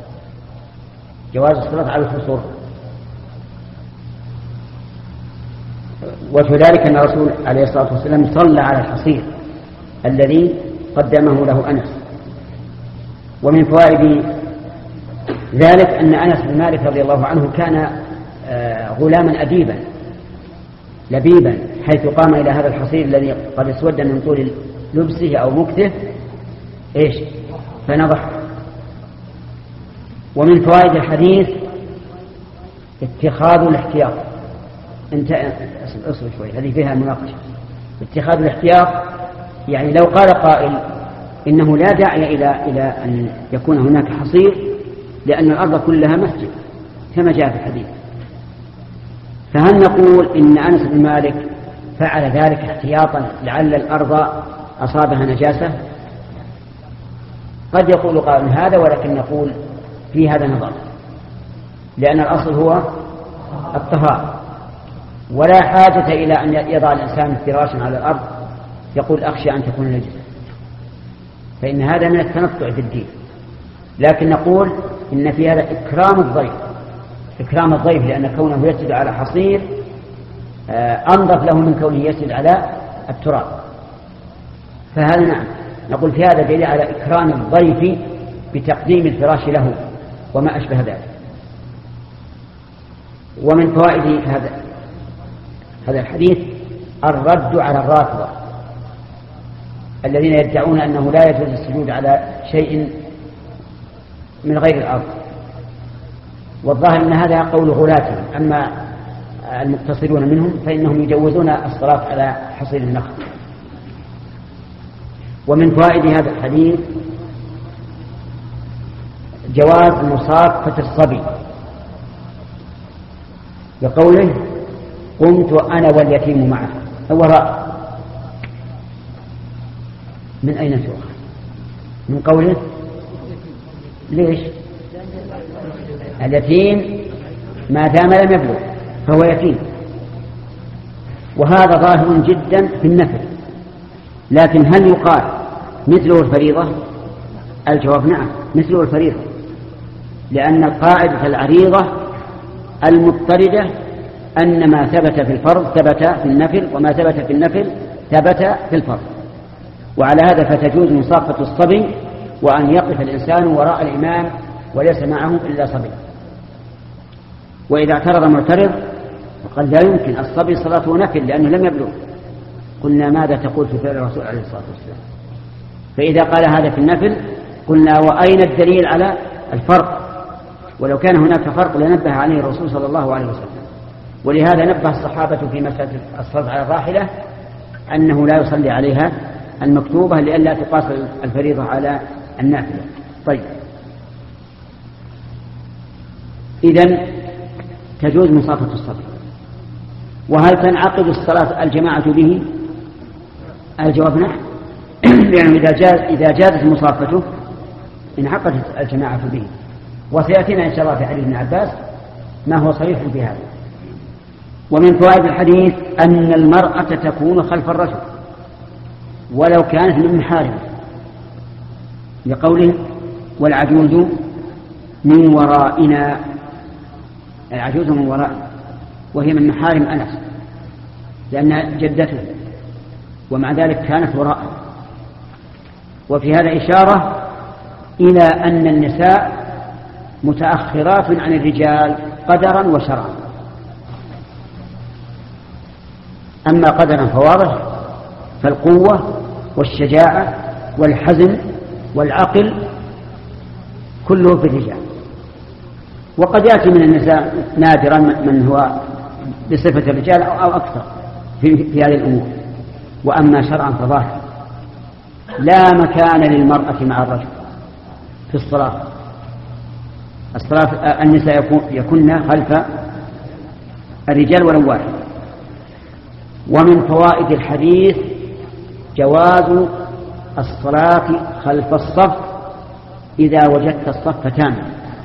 وفي ذلك أن الرسول عليه الصلاة والسلام صلى على الحصير الذي قدمه له أنس. ومن فوائد ذلك أن أنس بن مالك رضي الله عنه كان غلاما أديبا لبيبا، حيث قام إلى هذا الحصير الذي قد اسود من طول لبسه أو مكثه فنضح. ومن فوائد الحديث اتخاذ الاحتياط. انت اصبر شوي، هذه فيها مناقشة. اتخاذ الاحتياط يعني لو قال قائل إنه لا داعي إلى أن يكون هناك حصير لأن الأرض كلها مسجد كما جاء في الحديث، فهل نقول إن أنس بن مالك فعل ذلك احتياطا لعل الأرض أصابها نجاسة؟ قد يقول قائل هذا، ولكن نقول في هذا نظر، لأن الأصل هو الطهارة، ولا حاجة إلى أن يضع الإنسان فراشا على الأرض يقول أخشى أن تكون نجسة، فإن هذا من التنطع في الدين. لكن نقول إن في هذا إكرام الضيف لأن كونه يسجد على حصير أنظف له من كونه يسجد على التراب. فهذا نعم نقول في هذا دليل على إكرام الضيف بتقديم الفراش له وما أشبه ذلك. ومن فوائد هذا الحديث الرد على الرافضة الذين يدعون أنه لا يجوز السجود على شيء من غير الأرض، والظاهر أن هذا قول غلاتهم. أما المقتصرون منهم فإنهم يجوزون الصلاة على حصير النخل. ومن فوائد هذا الحديث جواز مصافة الصبي بقوله قمت أنا واليتيم معه. وراء من أين تؤخذ؟ من قوله ليش؟ اليتيم ما دام لم يبلغ فهو يتيم، وهذا ظاهر جدا في النفل. لكن هل يقال مثله الفريضة؟ الجواب نعم، مثله الفريضة، لأن القاعدة العريضة المضطردة أن ما ثبت في الفرض ثبت في النفل، وما ثبت في النفل ثبت في الفرض. وعلى هذا فتجوز مصافة الصبي، وأن يقف الإنسان وراء الإمام وليس معه إلا صبي. وإذا اعترض معترض وقال لا يمكن الصبي صلاته نفل لأنه لم يبلغ، قلنا ماذا تقول في فعل الرسول عليه الصلاة والسلام؟ فإذا قال هذا في النفل قلنا وأين الدليل على الفرق؟ ولو كان هناك فرق لنبه عليه الرسول صلى الله عليه وسلم. ولهذا نبه الصحابة في مسألة الصلاة على الراحلة أنه لا يصلي عليها المكتوبة لئلا تقاس الفريضة على النافلة. طيب، إذن تجوز مصافة الصبي. وهل تنعقد الصلاة الجماعة به؟ الجواب نعم، لأنه إذا جازت مصافته انعقدت الجماعة به. وسيأتينا إن شاء الله في حديث ابن عباس ما هو صريح في هذا. ومن فوائد الحديث أن المرأة تكون خلف الرجل ولو كانت من محارمه، لقوله والعجوز من ورائنا، العجوز من ورائنا، وهي من محارم أنس لأنها جدته، ومع ذلك كانت وراءه. وفي هذا إشارة إلى أن النساء متأخرات عن الرجال قدرا وشرعا. أما قدرا فواضح، فالقوة والشجاعة والحزم والعقل كله في الرجال. وقد يأتي من النساء نادرا من هو بصفة الرجال أو أكثر في هذه الأمور. وأما شرعا فظاهر لا مكان للمرأة مع الرجل في الصلاة. النساء يكن خلف الرجال ولو واحد. ومن فوائد الحديث جواز الصلاة خلف الصف إذا وجدت الصف تاما.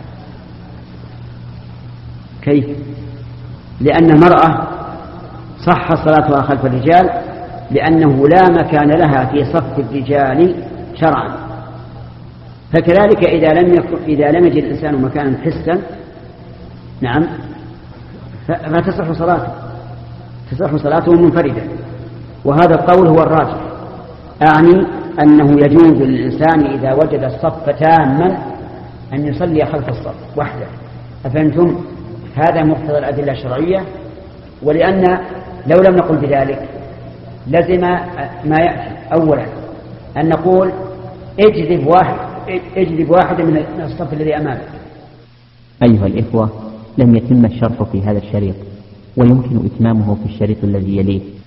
كيف؟ لأن المرأة صح صلاتها خلف الرجال لأنه لا مكان لها في صف الرجال شرعا. فكذلك إذا لم يجد الإنسان مكانا حسا، نعم، فتصح صلاته، تصح صلاته منفردا. وهذا القول هو الراجح، أعني أنه يجوز للإنسان إذا وجد الصف تاما أن يصلي خلف الصف وحده. أفهمتم؟ هذا مقتضى الأدلة الشرعية. ولأن لو لم نقل بذلك لزم ما يأتي أولا أن نقول اجذب واحدا من الصف الذي أمامك. أيها الإخوة، لم يتم الشرط في هذا الشريط، ويمكن إتمامه في الشريط الذي يليه.